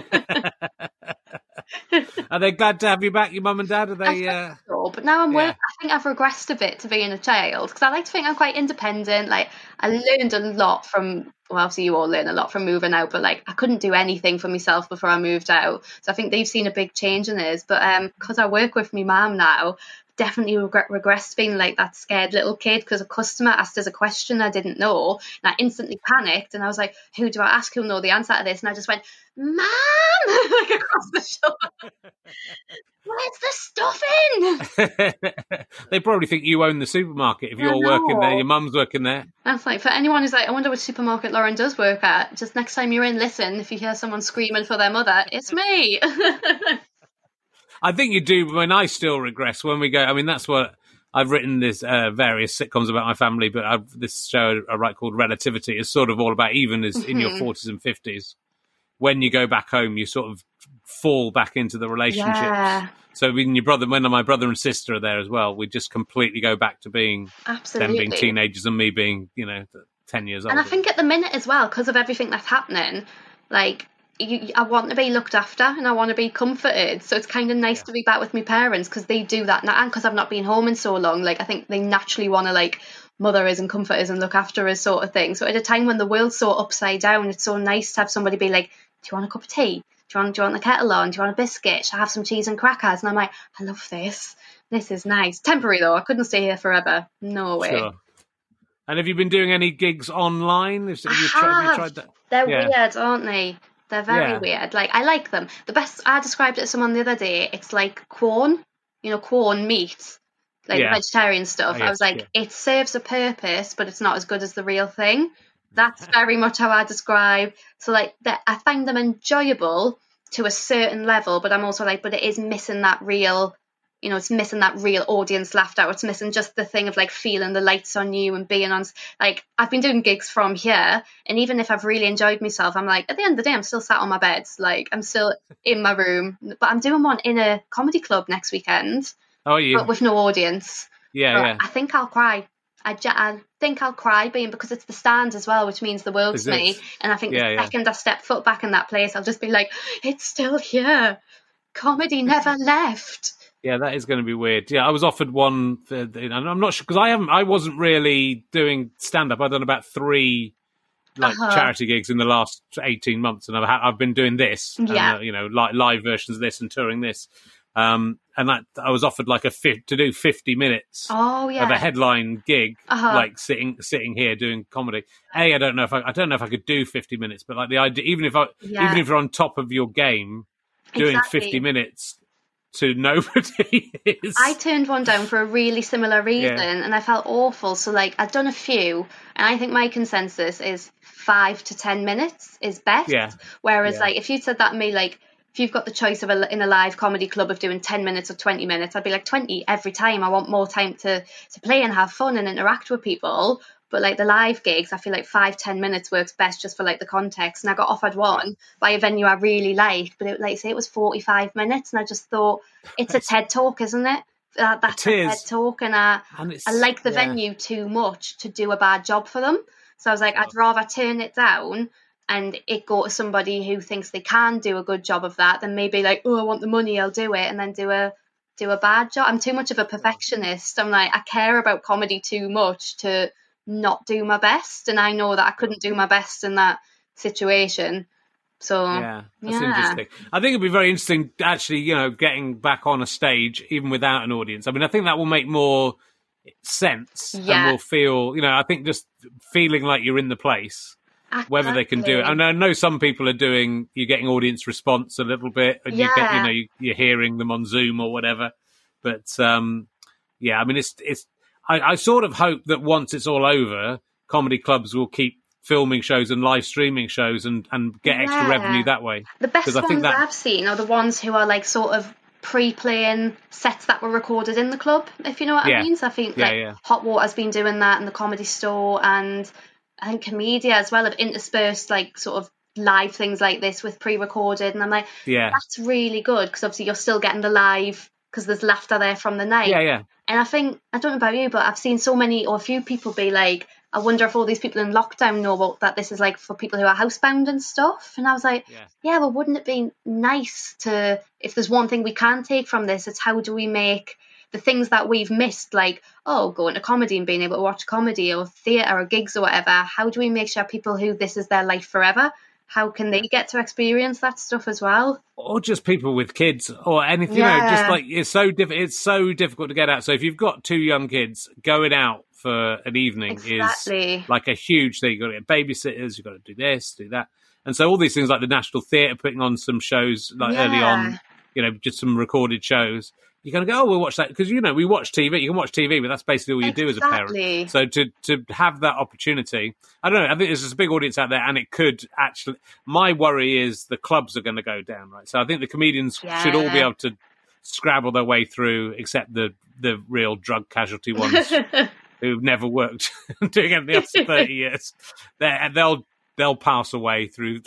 Are they glad to have you back, your mum and dad? Are they? Uh... So, but now I'm Yeah. work. I think I've regressed a bit to being a child because I like to think I'm quite independent. Like, I learned a lot from. Well, obviously you all learn a lot from moving out, but like I couldn't do anything for myself before I moved out. So I think they've seen a big change in this. But um, because I work with my mum now, definitely regret, regressed being like that scared little kid because a customer asked us a question I didn't know, and I instantly panicked, and I was like, who do I ask who'll know the answer to this? And I just went, Mom, like across the shore. Where's the stuffing? They probably think you own the supermarket if I you're know. working there, your mum's working there. That's like, for anyone who's like, I wonder which supermarket Lauren does work at, just next time you're in, listen, if you hear someone screaming for their mother, it's me. I think you do, when I still regress when we go. I mean, that's what I've written this uh, various sitcoms about my family, but I've, this show I write called Relativity is sort of all about even as in your forties and fifties. When you go back home, you sort of fall back into the relationships. Yeah. So when your brother, when my brother and sister are there as well, we just completely go back to being Absolutely. them being teenagers and me being, you know, ten years old. And I think at the minute as well, because of everything that's happening, like, you, I want to be looked after and I want to be comforted. So it's kind of nice Yeah. to be back with my parents because they do that now. And because I've not been home in so long, like, I think they naturally want to, like, mother us and comfort us and look after us sort of thing. So at a time when the world's so upside down, it's so nice to have somebody be like, do you want a cup of tea? Do you want, do you want the kettle on? Do you want a biscuit? Should I have some cheese and crackers? And I'm like, I love this. This is nice. Temporary though. I couldn't stay here forever. No way. Sure. And have you been doing any gigs online? Have you, I tried, have you have. tried that? They're Yeah. weird, aren't they? They're very Yeah. weird. Like, I like them. The best, I described it to someone the other day. It's like corn, you know, corn meat, like Yeah. vegetarian stuff. Oh, I was yes, like, yeah. it serves a purpose, but it's not as good as the real thing. That's very much how I describe. So, like, that I find them enjoyable to a certain level, but I'm also like, but it is missing that real, you know, it's missing that real audience laughter. Or it's missing just the thing of like feeling the lights on you and being on. Like, I've been doing gigs from here, and even if I've really enjoyed myself, I'm like, at the end of the day, I'm still sat on my bed, like I'm still in my room. But I'm doing one in a comedy club next weekend, Oh, yeah. but with no audience. Yeah, But yeah. I think I'll cry. I, ju- I think I'll cry being because it's the stand as well, which means the world Is to me. it? And I think Yeah, the yeah. second I step foot back in that place, I'll just be like, it's still here. Comedy never left. Yeah, that is going to be weird. Yeah, I was offered one, for, and I'm not sure because I haven't. I wasn't really doing stand up. I've done about three like Uh-huh. charity gigs in the last eighteen months, and I've ha- I've been doing this. Yeah. and, uh, you know, li- live versions of this and touring this. Um, and that, I was offered like a fi- to do fifty minutes Oh, yeah. of a headline gig, Uh-huh. like sitting sitting here doing comedy. A, I don't know if I, I don't know if I could do fifty minutes, but like the idea, even if I, Yeah. even if you're on top of your game, doing Exactly. fifty minutes to nobody is. I turned one down for a really similar reason, Yeah. and I felt awful. So, like, I've done a few, and I think my consensus is five to ten minutes is best. Yeah. Whereas, Yeah. like, if you'd said that to me, like, if you've got the choice of a, in a live comedy club of doing ten minutes or twenty minutes, I'd be like twenty every time. I want more time to to play and have fun and interact with people. But like the live gigs, I feel like five, ten minutes works best just for like the context. And I got offered one by a venue I really liked, but it, like say it was forty-five minutes, and I just thought it's a TED talk, isn't it? That, that's It a is. TED talk, and I And it's- I like the yeah. venue too much to do a bad job for them. So I was like, I'd rather turn it down and it go to somebody who thinks they can do a good job of that than maybe like, oh, I want the money, I'll do it, and then do a do a bad job. I'm too much of a perfectionist. I'm like, I care about comedy too much to not do my best, and I know that I couldn't do my best in that situation. So Yeah, that's yeah. interesting. I think it'd be very interesting, actually, you know, getting back on a stage even without an audience. I mean, I think that will make more sense, Yeah. and will feel, you know, I think just feeling like you're in the place, whether they can do it. I, Exactly. mean, I know some people are doing, you're getting audience response a little bit, and you get, you Yeah. know, you, you're hearing them on Zoom or whatever. But um, yeah, I mean, it's it's. I, I sort of hope that once it's all over, comedy clubs will keep filming shows and live streaming shows and, and get extra Yeah. revenue that way. The best 'Cause I ones think that- I've seen are the ones who are like sort of pre-playing sets that were recorded in the club, if you know what Yeah. I mean. So I think Yeah, like yeah. Hot Water's been doing that in the Comedy Store, and I think Comedia as well have interspersed like sort of live things like this with pre-recorded, and I'm like, Yeah. that's really good because obviously you're still getting the live because there's laughter there from the night. Yeah, yeah. And I think, I don't know about you, but I've seen so many or a few people be like, I wonder if all these people in lockdown know about that this is like for people who are housebound and stuff. And I was like, Yeah. yeah, well, wouldn't it be nice to, if there's one thing we can take from this, it's how do we make the things that we've missed, like, oh, going to comedy and being able to watch comedy or theatre or gigs or whatever, how do we make sure people who this is their life forever how can they get to experience that stuff as well? Or just people with kids or anything, yeah. you know, just like it's so diff- it's so difficult to get out. So if you've got two young kids, going out for an evening exactly. is like a huge thing. You've got to get babysitters, you've got to do this, do that. And so all these things like the National Theatre putting on some shows like yeah. early on, you know, just some recorded shows. You're going to go, oh, we'll watch that. Because, you know, we watch T V. You can watch T V, but that's basically all you exactly. do as a parent. So to to have that opportunity, I don't know, I think there's a big audience out there and it could actually, my worry is the clubs are going to go down, right? So I think the comedians yeah. should all be able to scrabble their way through, except the, the real drug casualty ones who've never worked doing anything else for thirty years. They're, they'll they'll pass away through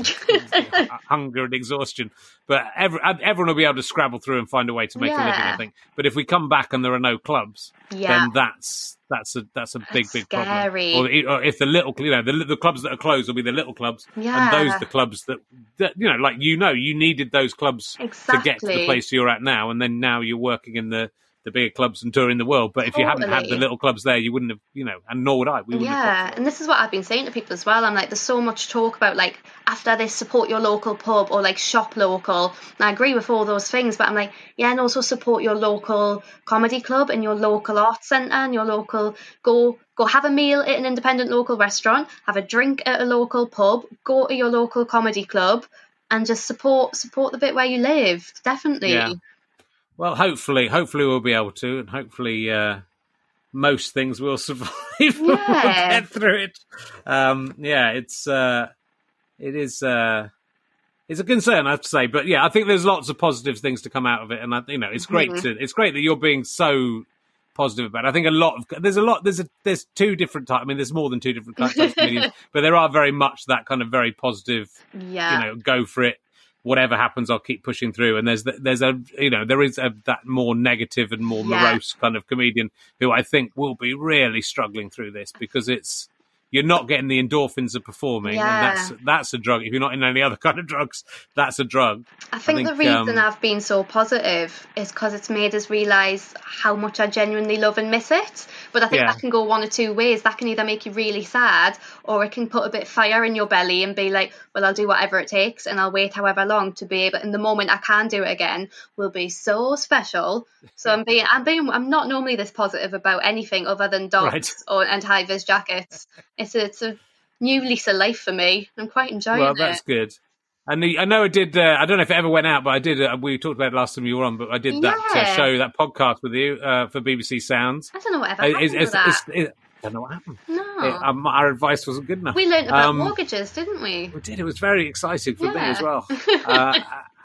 hunger and exhaustion. But every, everyone will be able to scrabble through and find a way to make yeah. a living, I think. But if we come back and there are no clubs, yeah. then that's that's a that's a big, that's big scary. problem. Or, or if the little, you know, the, the clubs that are closed will be the little clubs, yeah. and those the clubs that, that, you know, like you know, you needed those clubs exactly. to get to the place you're at now, and then now you're working in the. the bigger clubs and touring the world. But if totally. you hadn't had the little clubs there, you wouldn't have, you know, and nor would I. We wouldn't yeah, have and this is what I've been saying to people as well. I'm like, there's so much talk about, like, after this, support your local pub or, like, shop local. And I agree with all those things, but I'm like, yeah, and also support your local comedy club and your local arts centre and your local, go go have a meal at an independent local restaurant, have a drink at a local pub, go to your local comedy club and just support support the bit where you live. Definitely. Yeah. Well, hopefully, hopefully we'll be able to, and hopefully uh, most things will survive. Yeah. We'll get through it. Um, yeah, it's uh, it is uh, it's a concern, I have to say, but yeah, I think there's lots of positive things to come out of it, and I, you know, it's great mm-hmm. to it's great that you're being so positive about it. I think a lot of there's a lot there's a there's two different types. I mean, there's more than two different types of comedians, but there are very much that kind of very positive. Yeah. You know, go for it. Whatever happens, I'll keep pushing through. And there's there's a you know there is a, that more negative and more yeah. morose kind of comedian who I think will be really struggling through this because it's you're not getting the endorphins of performing, yeah. and that's that's a drug. If you're not in any other kind of drugs, that's a drug. I think, I think the reason um, I've been so positive is because it's made us realise how much I genuinely love and miss it. But I think yeah. that can go one or two ways. That can either make you really sad, or it can put a bit of fire in your belly and be like, well, I'll do whatever it takes and I'll wait however long to be able, in the moment I can do it again will be so special. So I'm being, I'm being, I'm not normally this positive about anything other than dogs right. or and high-vis jackets. It's a, it's a new lease of life for me. I'm quite enjoying well, it. Well, that's good. And the, I know I did, uh, I don't know if it ever went out, but I did, uh, we talked about it last time you were on, but I did that yeah. uh, show, that podcast with you uh, for B B C Sounds. I don't know whatever Uh, happened it's, to it's, that. it's, it, I don't know what happened. No. It, um, our advice wasn't good enough. We learned about Um, mortgages, didn't we? We did. It was very exciting for me Yeah. as well. Uh,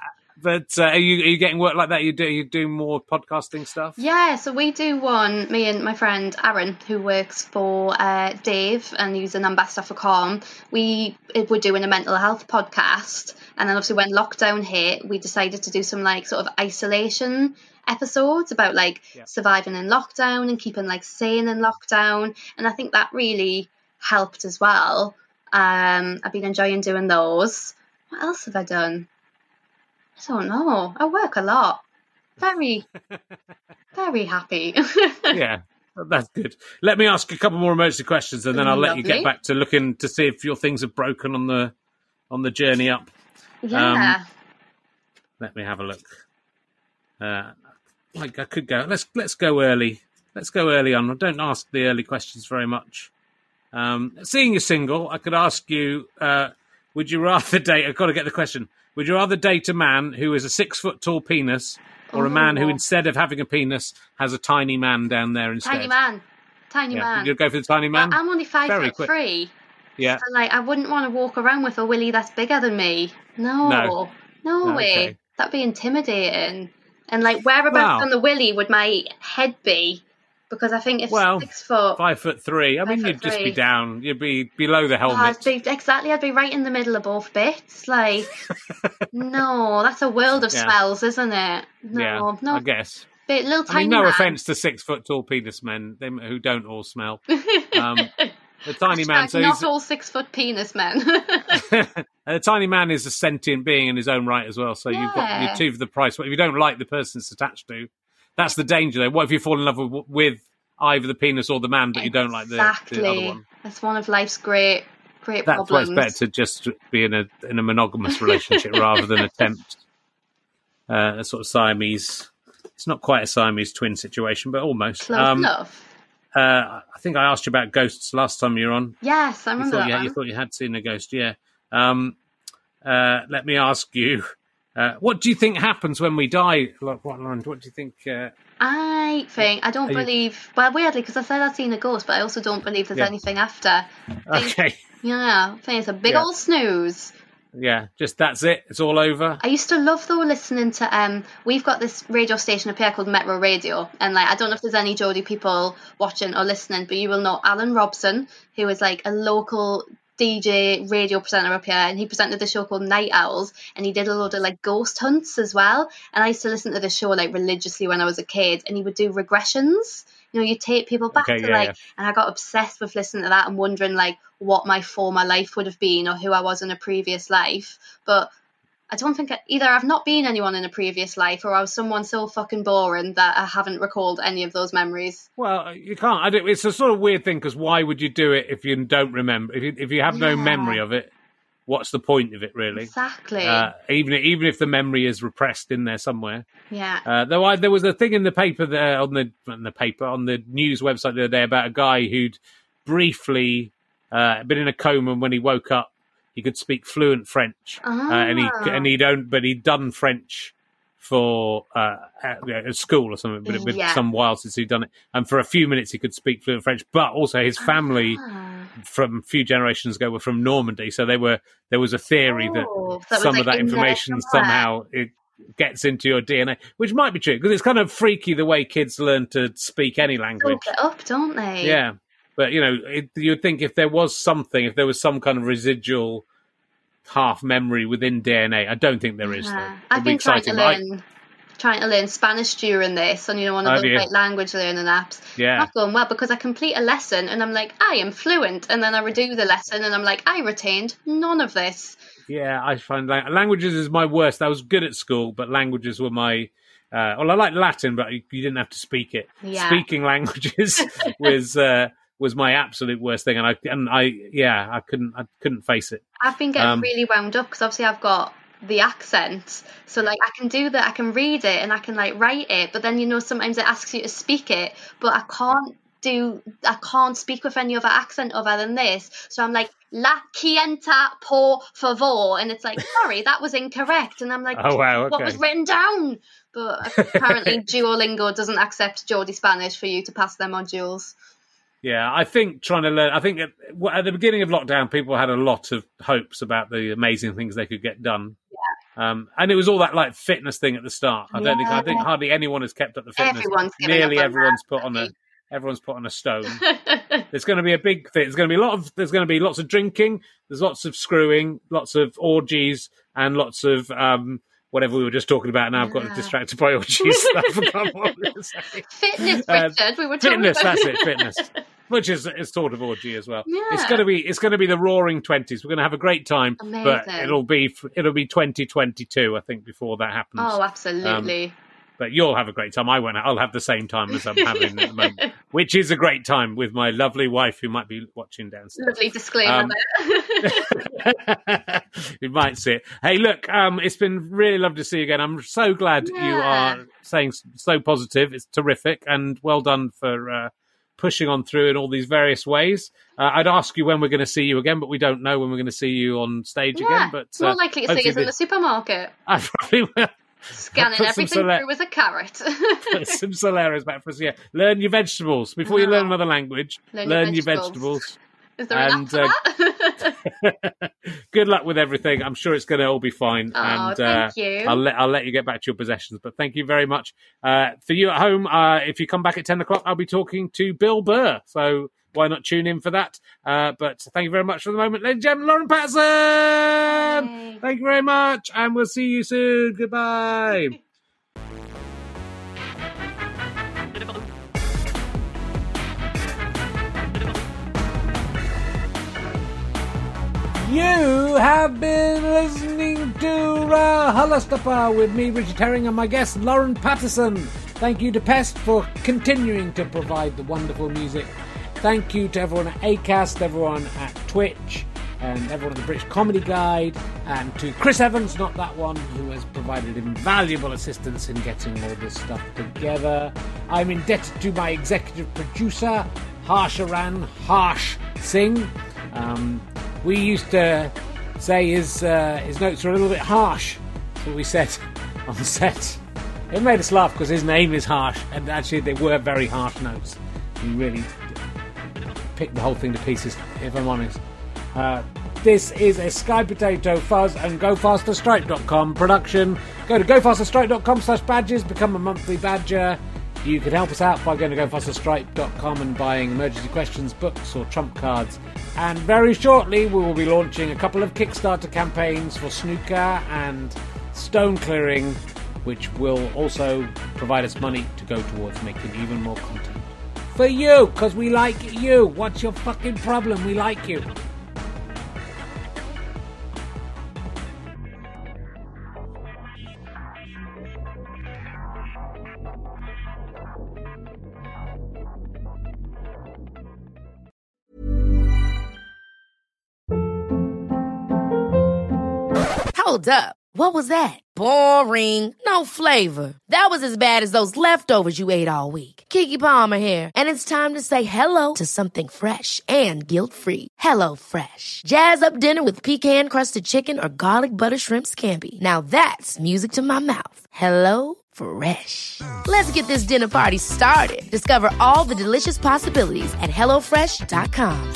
but uh, are you are you getting work like that? You do you doing more podcasting stuff? Yeah, so we do one, me and my friend Aaron, who works for uh, Dave, and he's an ambassador for Calm. We were doing a mental health podcast, and then obviously when lockdown hit, we decided to do some like sort of isolation episodes about like yeah. surviving in lockdown and keeping like sane in lockdown, and I think that really helped as well. Um, I've been enjoying doing those. What else have I done? I don't know. I work a lot. Very, very happy. Yeah, that's good. Let me ask a couple more emergency questions, and then I'll let you Lovely. get back to looking to see if your things have broken on the on the journey up. Yeah. Um, let me have a look. Uh, like I could go. Let's let's go early. Let's go early on. I don't ask the early questions very much. Um, seeing you're single, I could ask you: uh, would you rather date? I've got to get the question. Would you rather date a man who is a six foot tall penis, or a man who, Ooh. instead of having a penis, has a tiny man down there instead? Tiny man. Tiny Yeah. man. You'd go for the tiny man? Well, I'm only five Very foot quick. three. Yeah. So, like, I wouldn't want to walk around with a willy that's bigger than me. No. No. No, No, way. okay. That'd be intimidating. And, like, whereabouts Wow. on the willy would my head be? Because I think if Well, six foot... Five foot three. I Five mean, foot you'd just three. be down. You'd be below the Oh, helmet. I'd be, exactly, I'd be right in the middle of both bits. Like, no, that's a world of Yeah. smells, isn't it? No, yeah, no, I guess. bit, little I tiny mean, no man. offence to six foot tall penis men them who don't all smell. Um, the tiny man. Hashtag So not he's, all six foot penis men. the tiny man is a sentient being in his own right as well. So you've got Yeah. your two for the price. If you don't like the person it's attached to, that's the danger. Though, what if you fall in love with, with either the penis or the man, but you don't like the, Exactly. the other one? That's one of life's great Great That's why problems. it's better to just be in a in a monogamous relationship rather than attempt uh, a sort of Siamese. It's not quite a Siamese twin situation, but almost. Close Um, enough. Uh, I think I asked you about ghosts last time you were on. Yes, I You remember thought that you, one. you thought you had seen a ghost, yeah. Um, uh, let me ask you, uh, what do you think happens when we die? Like, What, Lauren, what do you think? Uh, I think I don't Are you- believe. Well, weirdly, because I said I'd seen a ghost, but I also don't believe there's Yeah. anything after. I think- okay, Yeah, I think it's a big Yeah. old snooze. yeah, just that's it. It's all over. I used to love though listening to um we've got this radio station up here called Metro Radio, and like I don't know if there's any Geordie people watching or listening, but you will know Alan Robson, who is like a local D J radio presenter up here, and he presented the show called Night Owls, and he did a load of like ghost hunts as well. And I used to listen to the show like religiously when I was a kid, and he would do regressions. You know, you take people back Okay, to yeah, like, yeah. and I got obsessed with listening to that and wondering like what my former life would have been or who I was in a previous life. But I don't think I, either I've not been anyone in a previous life, or I was someone so fucking boring that I haven't recalled any of those memories. Well, you can't. I don't, it's a sort of weird thing because why would you do it if you don't remember? If you, if you have no Yeah. memory of it, what's the point of it, really? Exactly. Uh, even even if the memory is repressed in there somewhere. yeah. Uh, though I, there was a thing in the paper there on the on the paper on the news website the other day about a guy who'd briefly uh, been in a coma, and when he woke up, he could speak fluent French, uh, and he Ah. and he don't, but he'd done French for uh, at, at school or something, but it been Yeah. some while since he'd done it, and for a few minutes he could speak fluent French. But also his family Ah. from a few generations ago were from Normandy, so they were there was a theory Oh, that so it was, some like, of that in there information somewhere. somehow it gets into your D N A, which might be true because it's kind of freaky the way kids learn to speak any language. Soak it up, don't they? Yeah, but you know, it, you'd think if there was something, if there was some kind of residual half memory within D N A, I don't think there is. Yeah. Though. Uh, I've It'd be been trying to exciting, but I- learn, trying to learn Spanish during this on you know one of Have those you? like language learning apps. Yeah. Not going well because I complete a lesson and I'm like I am fluent, and then I redo the lesson and I'm like I retained none of this. Yeah, I find lang- languages is my worst. I was good at school, but languages were my. Uh, well, I like Latin, but you, you didn't have to speak it. Yeah. Speaking languages was uh, was my absolute worst thing, and I and I yeah, I couldn't I couldn't face it. I've been getting Um, really wound up because obviously I've got the accent, so like I can do that, I can read it and I can like write it, but then you know sometimes it asks you to speak it, but I can't do I can't speak with any other accent other than this, so I'm like la quienta por favor, and it's like sorry that was incorrect, and I'm like Oh, wow, what okay. was written down? But apparently Duolingo doesn't accept Geordie Spanish for you to pass their modules. Yeah, I think trying to learn. I think at, well, at the beginning of lockdown, people had a lot of hopes about the amazing things they could get done. Yeah. Um, and it was all that like fitness thing at the start. I don't think I think hardly anyone has kept up the fitness. Everyone's given Nearly up on everyone's that, put on a really. everyone's put on a stone. There's going to be a big thing. There's going to be a lot of. There's going to be lots of drinking. There's lots of screwing, lots of orgies, and lots of um, whatever we were just talking about. Now I've got Yeah. distracted by orgies. I forgot what we were saying. Fitness, Uh, Richard. We were talking Fitness, about that's it, fitness. Which is is sort of orgy as well. Yeah. It's gonna be it's gonna be the roaring twenties. We're gonna have a great time, but Amazing. it'll be it'll be twenty twenty two, I think, before that happens. Oh, absolutely. But you'll have a great time. I won't. I'll have the same time as I'm having at the moment, which is a great time with my lovely wife who might be watching downstairs. Lovely disclaimer Um, there. You might see it. Hey, look, um, it's been really lovely to see you again. I'm so glad you Yeah. are saying s- so positive. It's terrific, and well done for uh, pushing on through in all these various ways. Uh, I'd ask you when we're going to see you again, but we don't know when we're going to see you on stage Yeah, again. But more uh, likely to see hopefully us in the this- supermarket, I probably will. scanning Put some everything sele- through with a carrot. Put some Solaris back for us. Yeah, learn your vegetables before you Oh. learn another language. Learn Learn, your your vegetables. vegetables. Is there an And, app for that? Good luck with everything. I'm sure it's going to all be fine. Oh, and thank uh, you. I'll let I'll let you get back to your possessions. But thank you very much. Uh, for you at home, uh, if you come back at ten o'clock, I'll be talking to Bill Burr. So why not tune in for that? Uh, but thank you very much for the moment, ladies and gentlemen. Lauren Patterson. Yay. Thank you very much, and we'll see you soon. Goodbye. You have been listening to Rahalastapa with me, Richard Herring, and my guest, Lauren Patterson. Thank you to Pest for continuing to provide the wonderful music. Thank you to everyone at Acast, everyone at Twitch, and everyone at the British Comedy Guide, and to Chris Evans, not that one, who has provided invaluable assistance in getting all this stuff together. I'm indebted to my executive producer, Harsharan Harsh Singh. Um, we used to say his, uh, his notes were a little bit harsh. That's what we said on the set. It made us laugh because his name is Harsh, and actually they were very harsh notes. We really picked the whole thing to pieces, if I'm honest. Uh, this is a Sky Potato Fuzz and Go Faster Stripe dot com production. Go to go faster stripe dot com slash badges, become a monthly badger. You can help us out by going to go faster stripe dot com and buying emergency questions, books or trump cards. And very shortly we will be launching a couple of Kickstarter campaigns for snooker and stone clearing, which will also provide us money to go towards making even more content. For you, because we like you. What's your fucking problem? We like you. Hold up. What was that? Boring. No flavor. That was as bad as those leftovers you ate all week. Keke Palmer here, and it's time to say hello to something fresh and guilt-free. Hello Fresh. Jazz up dinner with pecan-crusted chicken or garlic butter shrimp scampi. Now that's music to my mouth. Hello Fresh. Let's get this dinner party started. Discover all the delicious possibilities at hello fresh dot com.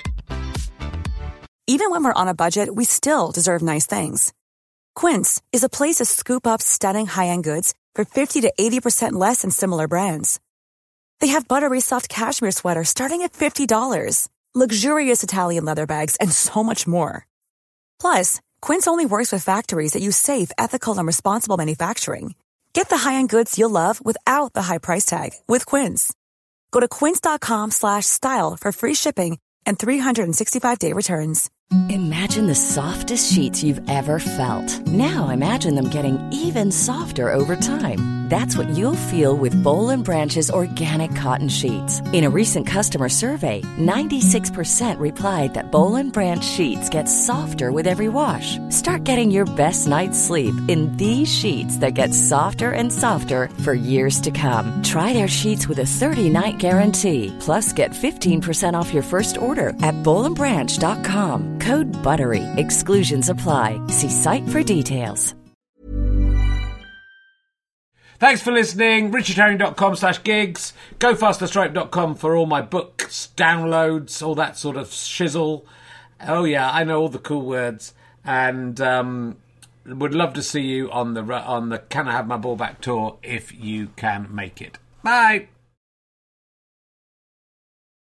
Even when we're on a budget, we still deserve nice things. Quince is a place to scoop up stunning high-end goods for fifty to eighty percent less than similar brands. They have buttery soft cashmere sweaters starting at fifty dollars, luxurious Italian leather bags, and so much more. Plus, Quince only works with factories that use safe, ethical, and responsible manufacturing. Get the high-end goods you'll love without the high price tag with Quince. Go to quince dot com slash style for free shipping and three sixty-five day returns. Imagine the softest sheets you've ever felt. Now imagine them getting even softer over time. That's what you'll feel with Boll and Branch's organic cotton sheets. In a recent customer survey, ninety-six percent replied that Boll and Branch sheets get softer with every wash. Start getting your best night's sleep in these sheets that get softer and softer for years to come. Try their sheets with a thirty-night guarantee. Plus, get fifteen percent off your first order at boll and branch dot com. Code BUTTERY. Exclusions apply. See site for details. Thanks for listening. richard herring dot com slash gigs. go faster stripe dot com for all my books, downloads, all that sort of shizzle. Oh yeah, I know all the cool words. And um, would love to see you on the on the Can I Have My Ball Back tour if you can make it. Bye.